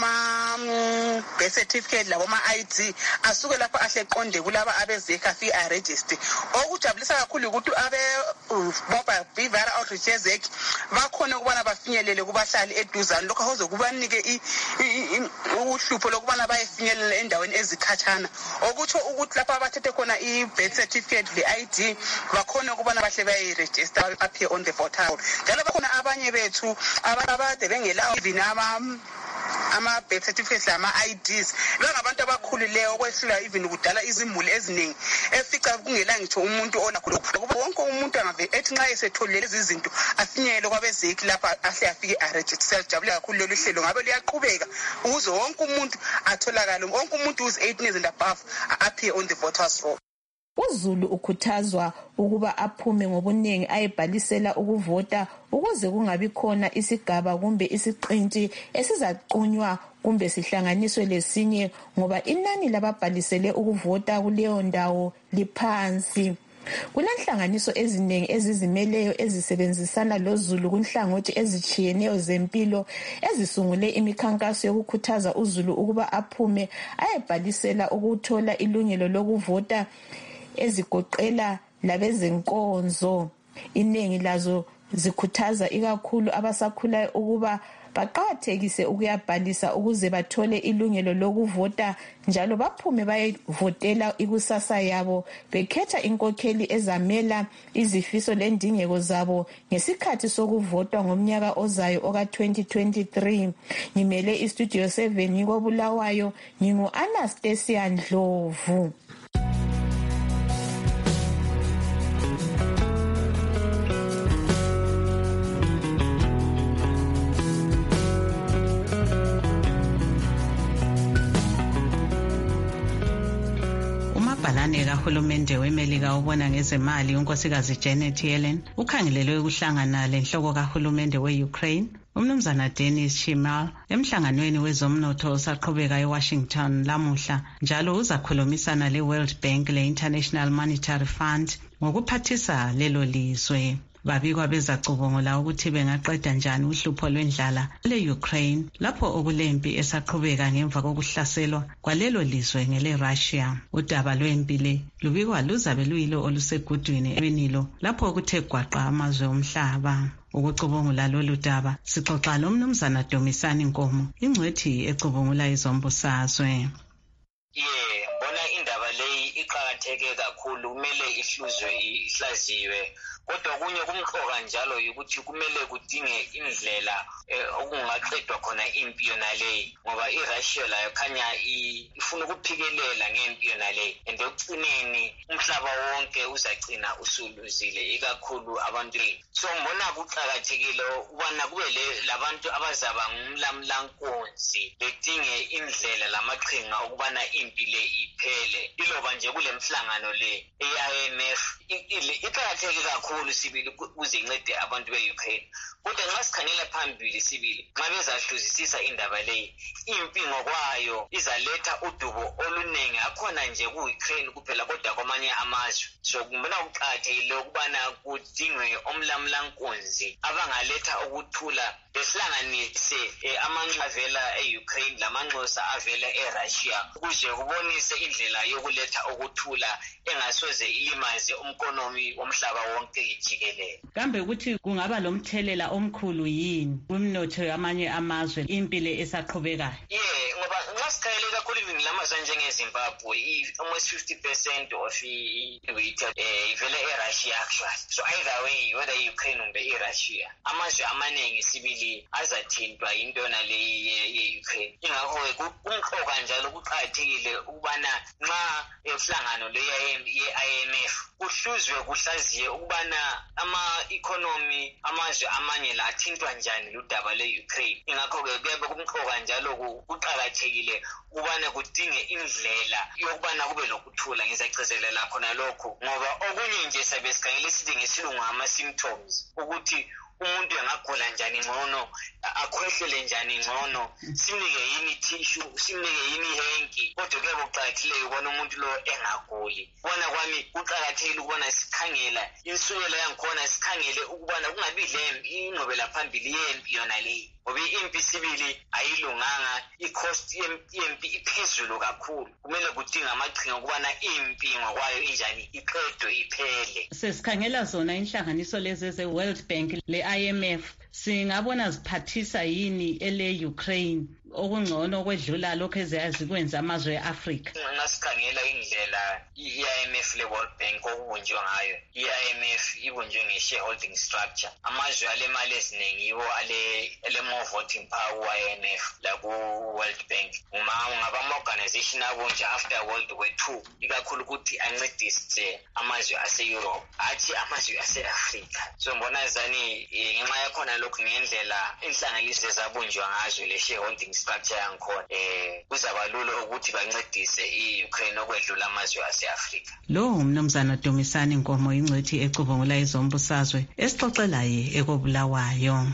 ama birth certificate labo ma ID asuke lapho ahleqonde kulaba abeZEC afike aregister. Okujabulisa kakhulu ukuthi abe mobile Bivera Outreach yeZEC bakhona ukubona bafinyelele kubahlali eduzane lokho kuzokubanike uhlupho lokubana bayefinyelela endaweni ezikhatshana okutsho ukuthi lapha abathethe khona i-birth certificate le-ID bakhona ukubana bahle bayiregister up here on the portal. Njalo bakhona abanye bethu abade bengelawo even ama-birth certificates lama-IDs bangabantu abakhulileyo okwehlula even kudala izimuli eziningi efica kungela ngitsho umuntu onakho lokhu wonke umuntu angave ethi nxa esetholile lezi zinto afinyelele kwabeZEC lapha ahle afike aregister. Sijabulela kakhulu lolu hlelo ngabe luyaqhubeka ukuze wonke umuntu atholakale wonke umuntu who's 18 years and above appear on the voters roll. uZulu ukhuthazwa ukuba aphume ngobuningi ayebhalisela ukuvota ukuze kungabi khona isigaba kumbe isiqinti esizaqunywa kumbe sihlanganiswe lesinye ngoba inani lababhalisele ukuvota kuleyo ndawo liphansi. Kulenhlanganiso eziningi ezizimeleyo ezisebenzisana loZulu kunhlangothi ezitshiyeneyo zempilo ezisungule imikhankaso yokukhuthaza uZulu ukuba aphume ayebhalisela ukuthola ilungelo lokuvota ezigoqela labezenkonzo. Iningi lazo zikhuthaza ikakhulu abasakhulayo ukuba baqakathekise ukuyabhalisa ukuze bathole ilungelo lokuvota njalo baphume bayevotela ikusasa yabo bekhetha inkokheli ezamela izifiso lendingeko zabo ngesikhathi sokuvotwa ngomnyaka ozayo oka-2023. Ngimele istudio 7 ngikobulawayo ngingu-Anastasia Ndlovu. Umabhalane kahulumende weMelika ubona ngezemali unkosikazi Janet Yellen ukhangelelwe ukuhlangana lenhloko kahulumende we-Ukraine umnumzana Dennis Schimel emhlanganweni wezomnotho osaqhubeka eWashington lamuhla njalo uzakhulumisana le-World Bank le-International Monetary Fund ngokuphathisa lelo lizwe. Babikwa bezacubungula ukuthi bengaqeda njani uhlupho lwendlala le-Ukraine lapho okulempi esaqhubeka ngemva kokuhlaselwa kwalelo lizwe ngele-Russia. Udaba lwempile lubikwa luzabe luyilo olusegudwini ebenilo lapho kuthe gwaqa amazwe omhlaba. Ukucubungula lolu daba sixoxa lomnumzana Domisani Nkomo ingcwethi ecubungula izombusazwe. Bona indaba leyi iqakatheke kakhulu kumele ihlaziwe kodwa kunye kumqoka njalo ukuthi kumele kudinge indlela okungaqedwa khona impi yona leyi ngoba iRussia layo khanya ifuna ukuphikelela ngempi yona leyi and ekugcineni umhlaba wonke uzagcina usuluzile ikakhulu abantu. So mbona kuqakathekile ukubana kube labantu abazaba ngumlamlankonzi bedinge indlela lamaqhinga ukubana impi le iphele iloba nje kule mhlangano le e-IMF iqakatheke kakhulu sibili ukuze incede abantu be-Ukraine. Kodwa nxa sikhangela phambili sibili nxa bezahluzisisa indaba leyi impi ngokwayo izaletha udubo oluningi akhona nje ku-Ukraine kuphela kodwa kwamanye amazwe. So kumbona kuqakathekile ukubana kudingwe omlamlankonzi abangaletha ukuthula besihlanganise amanxusa avela e-Ukraine lamanxusa avela e-Russia ukuze kubonise indlela yokuletha ukuthula engasoze ilimaze umkonomi womhlaba wonke jikelele. Kambe ukuthi kungaba lomthelela omkhulu yini kumnotho yamanye amazwe impilo esaqhubekayo? Ngoba nxa sikhangele kakhulu lamazwe njengeZimbabwe almost 50% of ivela e-Russia actually. So either way whether Ukraine kumbe i-Russia amazwe amaningi sibili azathintwa into yona leyi ye-Ukraine. Ingakho kumqoka njalo kuqakathekile ukubana nxa emhlangano ye-IMF kuhluzwe kuhlaziye ukubana ama-economy amazwe amanye la athintwa njani ludaba le-Ukraine. Ingakho-ke kuyabe kumqoka njalo kuqakathekile ukubana kudinge indlela yokubana kube lokuthula. Ngizacecelela khona lokho ngoba okunye nje sabe sikhangele sithi ngesilungu ama-symptoms ukuthi umuntu engagula njani ngcono, akhwehlele njani ngcono, simnike yini tissue, simnike yini henki. Kodwa ke kuqakathekile ubona umuntu lo engaguli. Bona kwami kuqakathekile ukubona sikhangela insukela yangikhona, sikhangele ukubana kungabi ingqobela phambili yempi yona le. Ngoba impi sibili ayilunganga, i-cost yempi iphezulu kakhulu. Kumele kudinga amaqhinga ukubana impi ngokwayo injani iqedwe iphele. Sesikhangela zona inhlanganiso lezi ze-World Bank le-IMF, singabona ziphathisa yini ele Ukraine okungcono okwedlula lokho ezikwenza amazwe e-Afrika. Ngasikhangela indlela i-IMF le-World Bank okubunjwe ngayo. I-IMF ibunjwe nge-shareholding structure. Amazwe alemali eziningi yiwo ale-more voting power ku-IMF laku-World Bank. Ngaba ama-organization abunje after World War II, ikakhulu ukuthi ancedise amazwe ase-Europe, athi amazwe ase-Afrika. So mbona zani ngenxa yakhona lokhu ngendlela inhlanganiso ezabunjwa ngazo le-shareholding structure yangikhona, kuzaba lula ukuthi bancedise i-Ukraine okwedlula amazwe ase-Afrika. Lo umnumzana Dumisani Nkomo, ingcwethi ecubungula izombusazwe, esixoxelaye ekobulawayo.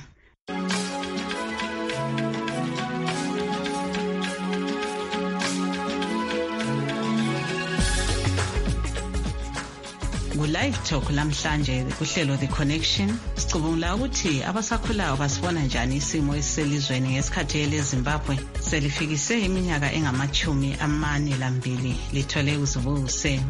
Live Talk lamhlanje kuhlelo The Connection sicubungula ukuthi abasakhulayo basibona njani isimo esiselizweni ngesikhathi leZimbabwe selifikise iminyaka engama-42 lithole uzibuse.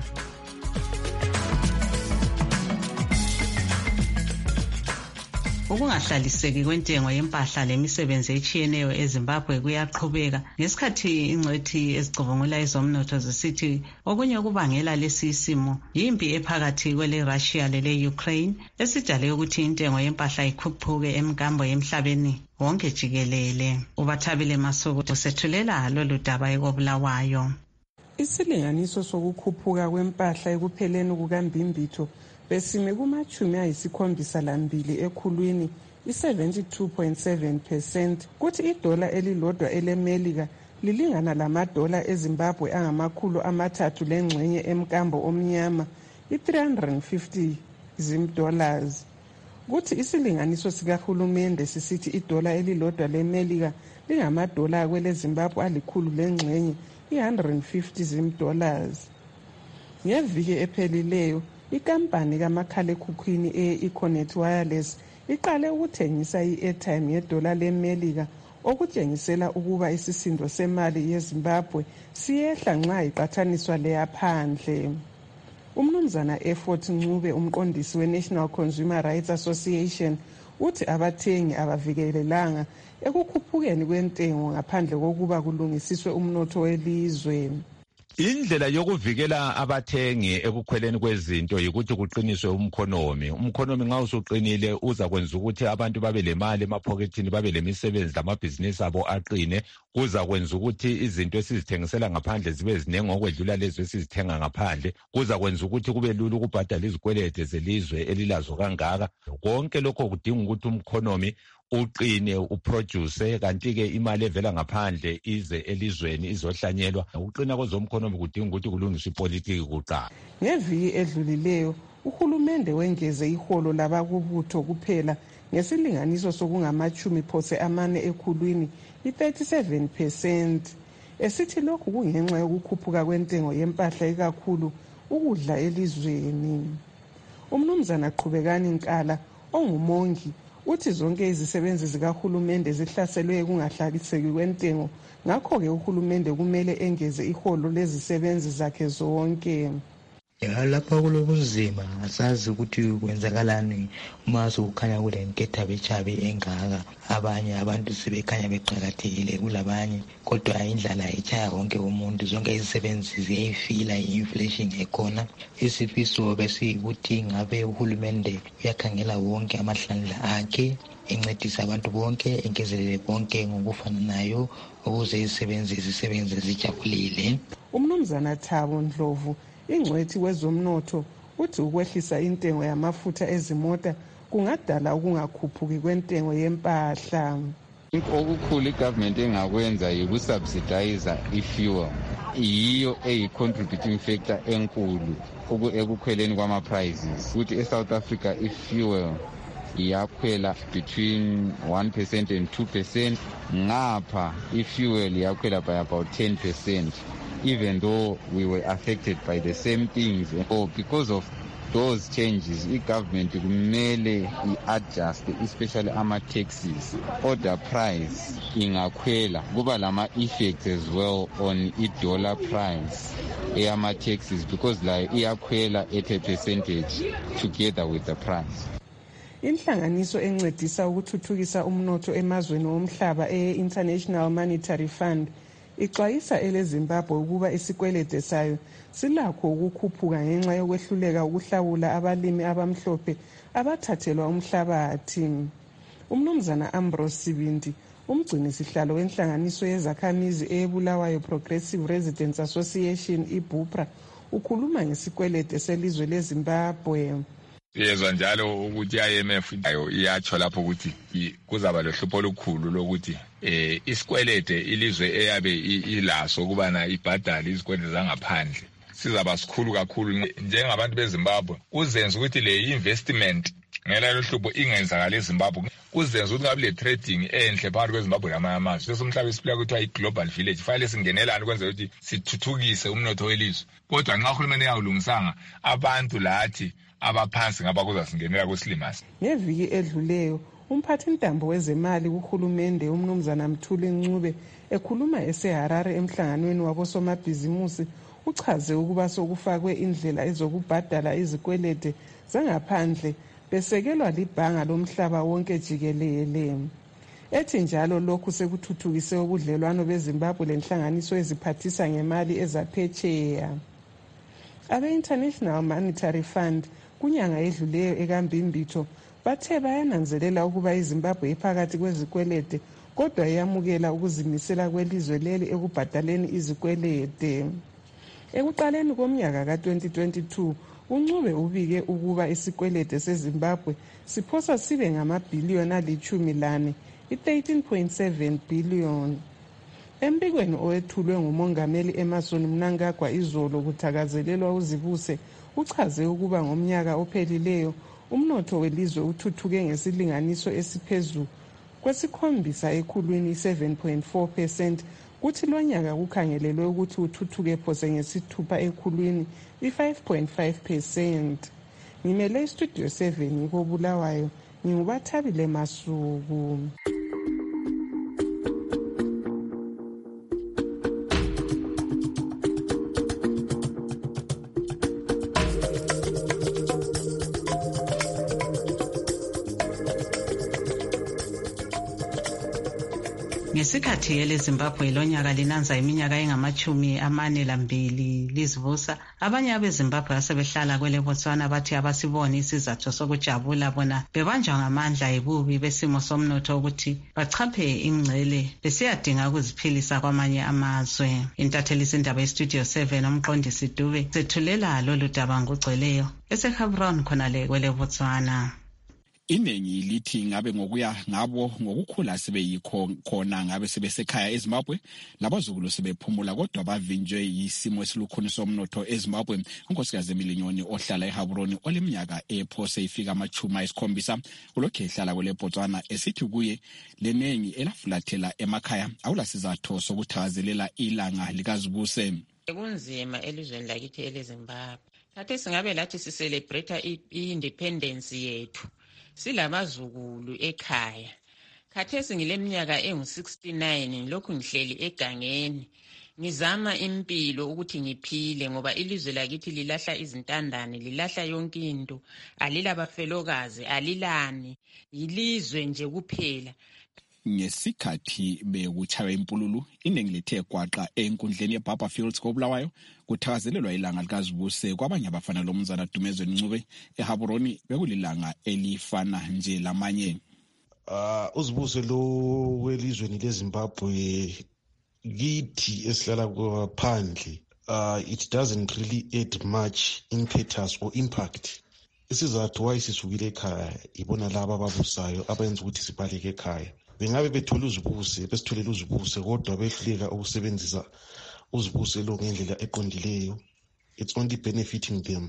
Ukungahlaliseki kwentengo yempahla lemisebenzi echiyeneyo eZimbabwe kuyaqhubeka ngesikhathi ingcwethi ezicubungula ezomnotho zisithi okunye okubangela lesi simo yimpi ephakathi kwele-Russia lele-Ukraine esidale ukuthi intengo yempahla ikhuphuke emkambo yemhlabeni wonke jikelele. Ubathabile Masuku usethulela lolu daba ekobulawayo. Isilinganiso sokukhuphuka kwempahla ekupheleni kukaMbimbitho besime kuma-72 ekhulwini, i-72.7%, kuthi idola elilodwa elemelika lilingana lamadola eZimbabwe angama-300 lengxenye emkambo omnyama, i-350 dollars. Kuthi isilinganiso sikahulumende sisithi idola elilodwa lemelika lingamadola kweleZimbabwe alikhulu lengxenye, i-150 dollars. Ngeviki ephelileyo, ikampani kamakhalekhukhwini e-Econet Wireless iqale ukuthengisa i-airtime yedola lemelika okutshengisela ukuba isisindo semali yeZimbabwe siyehla nxa iqathaniswa leyaphandle. Umnumzana Effort Ncube, umqondisi we-National Consumer Rights Association, uthi abathengi abavikelelanga ekukhuphukeni kwentengo ngaphandle kokuba kulungisiswe umnotho welizwe. Indlela yokuvikela abathengi ekukhweleni kwezinto yikuthi kuqiniswe umkhonomi. Umkhonomi nxa usuqinile uzakwenza ukuthi abantu babe lemali emaphokethini, babe lemisebenzi, lamabhizinisi abo aqine. Kuzakwenza ukuthi izinto esizithengisela ngaphandle zibe zinengi okwedlula lezo esizithenga ngaphandle. Kuzakwenza ukuthi kube lula ukubhadala izikwelede zelizwe elilazo kangaka. Konke lokho kudinga ukuthi umkhonomi uqine, uproduce, kanti-ke imali evela ngaphandle ize elizweni izohlanyelwa. Uqina kwezomkhonomi kudinga ukuthi kulungiswe ipolitiki kuqala. Ngeviki edlulileyo, uhulumende wengeze iholo labakubutho kuphela ngesilinganiso sokungama-40 ekhulwini, i-37%. Esithi lokhu kungenxa yokukhuphuka kwentengo yempahla ekakhulu ukudla elizweni. Umnumzana Qhubekani Nkala, ongumongi, uthi zonke izisebenzi zikahulumende zihlaselwe kungahlaliseki kwentengo, ngakho-ke uhulumende kumele engeze iholo lezisebenzi zakhe zonke. Lapha kulobuzima, asazi ukuthi kwenzakalani uma sokukhanya kule nkethabetshabe engaka. Abanye abantu sebekhanya beqakathekile kulabanye, kodwa indlala echaya wonke umuntu, zonke izisebenzi ziyayifila i-inflation ekhona. Isifiso besiyikuthi ngabe uhulumende uyakhangela wonke amahlandla akhe, encedisa abantu bonke, engezelele bonke ngokufananayo ukuze izisebenzi zijabulile. Umnumzana Thabo Ndlovu, ingcwethi wezomnotho, uthi ukwehlisa intengo yamafutha ezimota kungadala ukungakhuphuki kwentengo yempahla. Okukhulu igovernment engakwenza yikusubsidize i-fuel. Yiyo eyi-contributing factor enkulu ekukhweleni kwama-prices. Ukuthi eSouth Africa i-fuel iyakhwela between 1% and 2%. Ngapha i-fuel iyakhwela by about 10%, even though we were affected by the same things. Because of those changes, i-government kumele i-adjust, especially ama-taxes. Order price ingakhwela, kuba lama-effects as well on i-dollar price eyama-taxes, because like iyakhwela at a percentage together with the price. Inhlanganiso encedisa ukuthuthukisa umnotho emazweni omhlaba e-International Monetary Fund ixwayisa eleZimbabwe ukuba isikwelede sayo silakho ukukhuphuka ngenxa yokwehluleka ukuhlawula abalimi abamhlophe abathathelwa umhlabathi. Umnumzana Ambrose Sibindi, umgcini sihlalo wenhlanganiso yezakhamizi eBulawayo Progressive Residents Association iBUPRA, ukhuluma ngesikwelede selizwe leZimbabwe. Siyezwa njalo ukuthi i-IMF iyatsho lapho ukuthi kuzaba lohlupho olukhulu lokuthi isikwelede ilizwe eyabe ilaso ukubana ibhadale izikwelede zangaphandle sizaba sikhulu kakhulu. Njengabantu beZimbabwe kuzenza ukuthi le investment ngela lohlupho ingenzakala eZimbabwe, kuzenza ukuthi ngabe le trading enhle phakathi kweZimbabwe namanye amazwe. Sesomhlaba isiphila kuthiwa i-global village, fanele singenelane ukwenzela ukuthi sithuthukise umnotho welizwe. Kodwa nxa uhulumeni yawulungisanga abantu lathi abaphansi ngaba kuzasingenela kwesilimasi. Ngeviki edluleyo umphathintambo wezemali kuhulumende umnumzana Mthuli Ncube ekhuluma eseHarare emhlanganweni wabosomabhizimusi uchaze ukuba sokufakwe indlela ezokubhadala izikwelede zangaphandle besekelwa libhanga lomhlaba wonke jikelele. Ethi njalo lokhu sekuthuthukise ubudlelwano beZimbabwe lenhlanganiso eziphathisa ngemali ezaphetsheya. Abe-International Monetary Fund kunyanga edluleyo ekambimbitho bathe bayananzelela ukuba iZimbabwe iphakathi kwezikwelede, kodwa iyamukela ukuzimisela kwelizwe leli ekubhadaleni izikwelede. Ekuqaleni komnyaka ka-2022 uNcube ubike ukuba isikwelede seZimbabwe siphosa sibe ngamabhiliyoni ali-14, i-13.7 billion. Embikweni owethulwe ngumongameli Emmerson Mnangagwa izolo kuthakazelelwa uZibuse uchaze ukuba ngomnyaka ophelileyo umnotho welizwe uthuthuke ngesilinganiso esiphezulu kwesikhombisa ekhulwini 7.4%, kuthi lonyaka kukhangelelwe ukuthi uthuthuke phose ngesithupha ekhulwini i-5.5%. Ngimele istudio 7 koBulawayo, ngingubathabile Masuku. Ngesikhathi eleZimbabwe lonyaka linanza iminyaka engama-42 lizibusa, abanye abeZimbabwe asebehlala kweleBotswana bathi abasiboni isizathu sokujabula bona bebanjwa ngamandla ebubi besimo somnotho ukuthi bachaphe ingcele besiyadinga ukuziphilisa kwamanye amazwe. Intathelisa indaba yestudio 7 umqondisi Dube sethulela lolu daba ngugcweleyo eseHabron khonale kweleBotswana. Iningi lithi ngabe ngokuya ngabo ngokukhula sebeyikho khona ngabe sebesekhaya eZimbabwe labazukulu sebephumula, kodwa bavinjwe yisimo esilukhuni somnotho eZimbabwe. Unkosikazi Emilinyoni ohlala eHaburoni oleminyaka ephose ifika ama-70 ulokhu ehlala kweleBotswana esithi kuye leningi elafulathela emakhaya awulasizathu sokuthakazelela ilanga likazibuse. Kunzima elizweni lakithi eleZimbabwe. Khathesi singabe lathi sicelebrate i-independence yethu silamazukulu ekhaya. Khathesi ngileminyaka engu-69 lokhu ngihleli egangeni ngizama impilo ukuthi ngiphile, ngoba ilizwe lakithi lilahla izintandane, lilahla yonke into, alilabafelokazi, alilani, yilizwe nje kuphela. Ngesikhathi bekuchaywa impululu iningi lithe kwaqa enkundleni yeBaba Fields koBulawayo kuthakazelelwa ilanga likazibuse. Kwabanye abafana lomzana Dumezweni Ncube eHaburoni bekulilanga elifana nje lamanye. Uzibuse lo welizweni leZimbabwe kithi esihlala phandle, it doesn't really add much impetus or impact. Isizathu why sisukile ekhaya ibona laba ababusayo abenza ukuthi sibaleke ekhaya. Bengabe bethola uzibuse besitholela uzibuse kodwa behluleka ukusebenzisa uzibuse lo ngendlela eqondileyo. It's only benefiting them.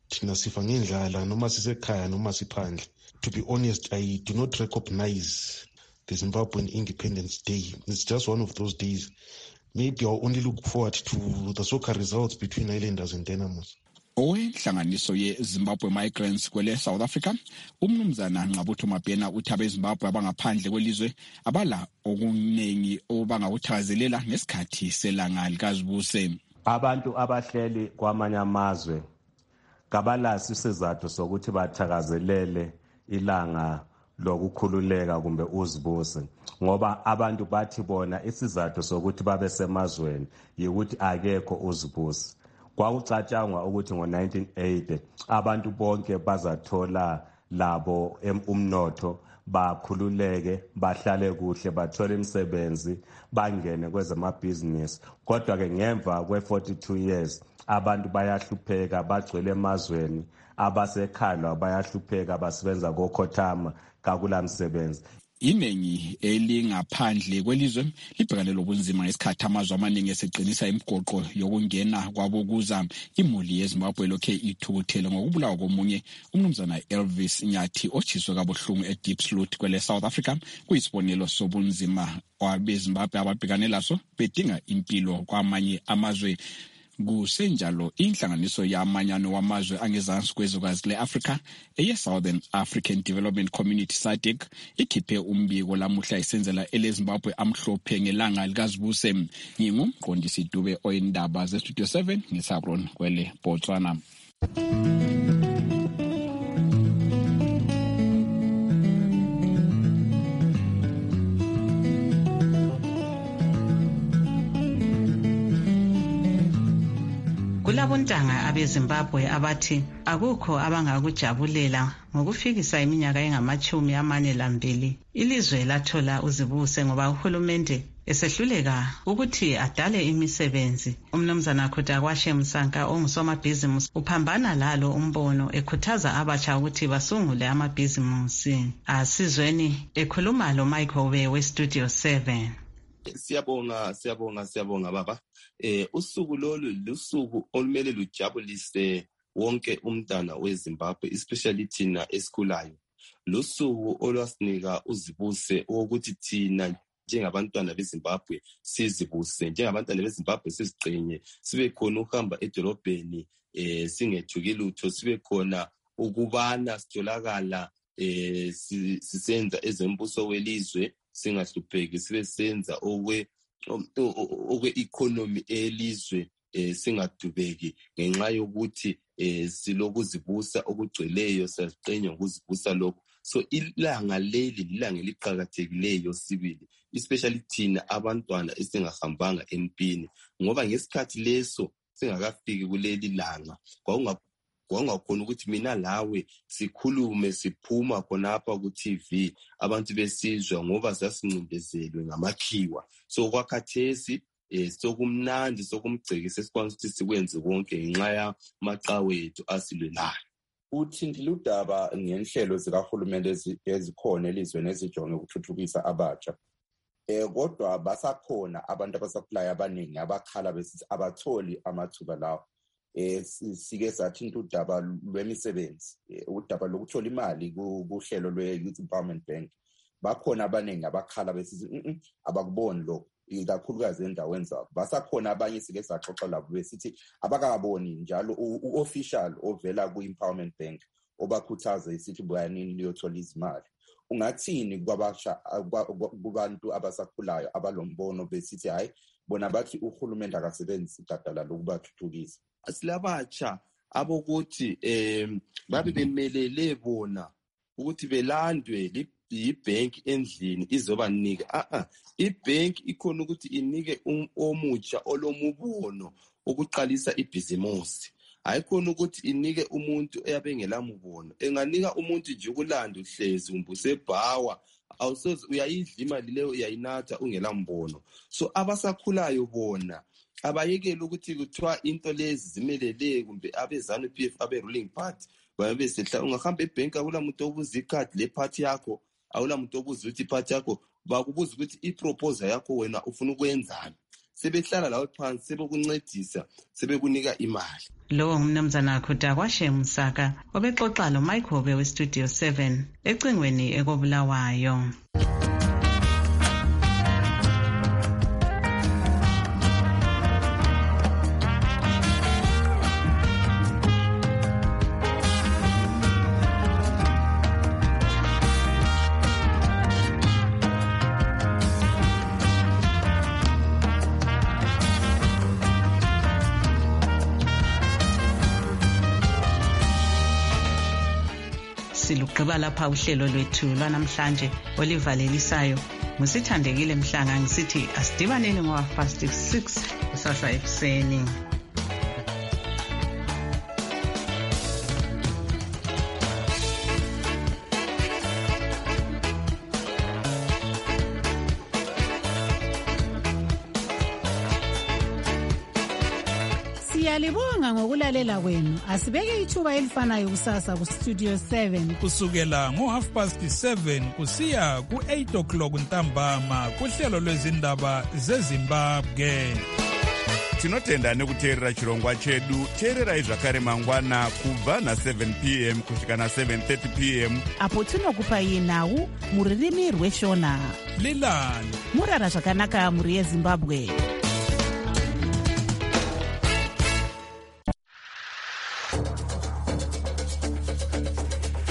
thina sifa ngendlala noma sisekhaya noma siphandle. To be honest, I do not recognize the Zimbabwean Independence Day. It's just one of those days. Maybe I'll only look forward to the soccer results between Islanders and Dynamos. Owenhlanganiso ye-Zimbabwe Migrants kwele South Africa, umnumzana Ngqabutho Mabhena uthi abeZimbabwe abangaphandle kwelizwe abala okuningi obangawuthakazelela ngesikhathi selanga likazibuse. Abantu abahleli kwamanye amazwe kabalazi isizathu sokuthi bathakazelele ilanga lokukhululeka kumbe uzibuse, ngoba abantu bathi bona isizathu sokuthi babe semazweni yikuthi akekho uzibuse. Kwakucatshangwa ukuthi ngo-1980 abantu bonke bazathola labo umnotho, bakhululeke, bahlale kuhle, bathole imisebenzi, bangene kwezamabhizinisi. Kodwa-ke ngemva kwe-42 years abantu bayahlupheka, bagcwele emazweni, abasekhala bayahlupheka, basebenza kokhothama kakula msebenzi. Iningi elingaphandle kwelizwe libhekane lobunzima ngesikhathi amazwe amaningi eseqinisa imigoqo yokungena kwabokuza imuli yeZimbabwe lokhe ithukuthele ngokubulawa komunye umnumzana Elvis Nyathi otshiswe kabuhlungu eDiepsloot kwele South Africa. Kuyisibonelo sobunzima abeZimbabwe ababhekane laso bedinga impilo kwamanye amazwe. Kusenjalo inhlanganiso yamanyano wamazwe angezansi kwezwekazi le-Afrika eye-Southern African Development Community SADC ikhiphe umbiko lamuhla isenzela eleZimbabwe amhlophe ngelanga likazibuse. Ngingumqondisi Dube oyindaba zeStudio 7 ngeSabron kwele Botswana. Kulabontanga abeZimbabwe abathi akukho abangakujabulela ngokufikisa iminyaka engama-42 ilizwe lathola uzibuse ngoba uhulumende esehluleka ukuthi adale imisebenzi. Umnumzana Khutakwashe Msanka ongusomabhizimusi uphambana lalo umbono ekhuthaza abatsha ukuthi basungule amabhizimusi. Asizweni ekhuluma lo Michael weStudio 7. Siyabonga baba. Usuku lolu lusuku olumele lujabulise wonke umntana weZimbabwe, especially thina esikhulayo. Lusuku olwasinika uzibuse ukuthi thina njengabantwana beZimbabwe sizibuse, njengabantwana beZimbabwe siziqinye, sibe khona ukuhamba edolobheni singethuki lutho, sibe khona ukubana sitholakala sisenza ezembuso welizwe, singahlupheki, sibe senza okwe-economy elizwe, singadubeki ngenxa yokuthi silokuzibusa okugcweleyo, siyaziqenya ngokuzibusa lokho. So ilanga leli lilanga eliqhakathekileyo sibili, especially thina abantwana esingahambanga empini, ngoba ngesikhathi leso singakafiki kuleli langa kwakungakhona ukuthi mina lawe sikhulume siphuma khonapha ku-TV abantu besizwa ngoba sasincindezelwe ngamakhiwa. So kwakhathesi sokumnandi sokumgceke sesikwanisa ukuthi sikwenze konke ngenxa yamaqhawe ethu asilwelayo. Uthintile udaba ngenhlelo zikahulumende ezikhona elizweni ezijonge ukuthuthukisa abatsha. Kodwa basakhona abantu abasakhulayo abaningi abakhala besithi abatholi amathuba lawo. Sike sathinta udaba lwemisebenzi, udaba lokuthola imali kuhlelo lwe-Youth Empowerment Bank. Bakhona abaningi abakhala besithi abakuboni lokho, ikakhulukazi endaweni zabo. Basakhona abanye sike saxoxa labo besithi abakaboni njalo u-official ovela ku-Empowerment Bank obakhuthaza isithi buyanini liyothola izimali. Ungathini kwabasha kubantu abasakhulayo abalombono besithi hayi bona bathi uhulumende akasebenzisi igadala lokubathuthukisa? Silabatsha abokuthi babe bemelele bona ukuthi belandwe ibhenki endlini izobanika. Ibhenki ikhona ukuthi inike omutsha olomubono ukuqalisa ibhizimusi, hayikhona ukuthi inike umuntu eyabengela mubono. Enganika umuntu nje ukulanda uhlezi umbusebhawa, awusoze uyayidla imali leyo uyayinatha ungela mbono. So abasakhulayo bona abayekele ukuthi kuthiwa into lezi zimelele kumbe abezanu PF abe-ruling party babe sehla. Ungahamba ebhenki awula muntu obuza ikhadi lephathi yakho, awula muntu obuza ukuthi iphathi yakho, bakubuza ukuthi iproposal yakho wena ufuna ukwenzani. sebehlala lawo phansi sebekuncedisa sebekunika imali. Lowo ngumnumzana Khudakwashe Msaka obexoxa lo Mike Hobe weStudio 7 ecingweni ekobulawayo. Silugqiba lapha uhlelo lwethu lwanamhlanje olivalelisayo. Musithandekile Mhlanga ngisithi asidibaneni ngo-6 kusasa ekuseni. Siyalibonga ngokulalela kwenu. Asibeke ithuba elifanayo kusasa kuStudio 7 kusukela ngo7:30 kusiya ku8 o'clock ntambama kuhlelo lwezindaba zeZimbabwe. Tinotenda nekuteerera chirongwa chedu. Teererai zvakare mangwana kubva na7 p.m. kusvika na7:30 p.m. apo tinokupai nhau muririmi rweshona. Lilani murara zvakanaka muri yeZimbabwe.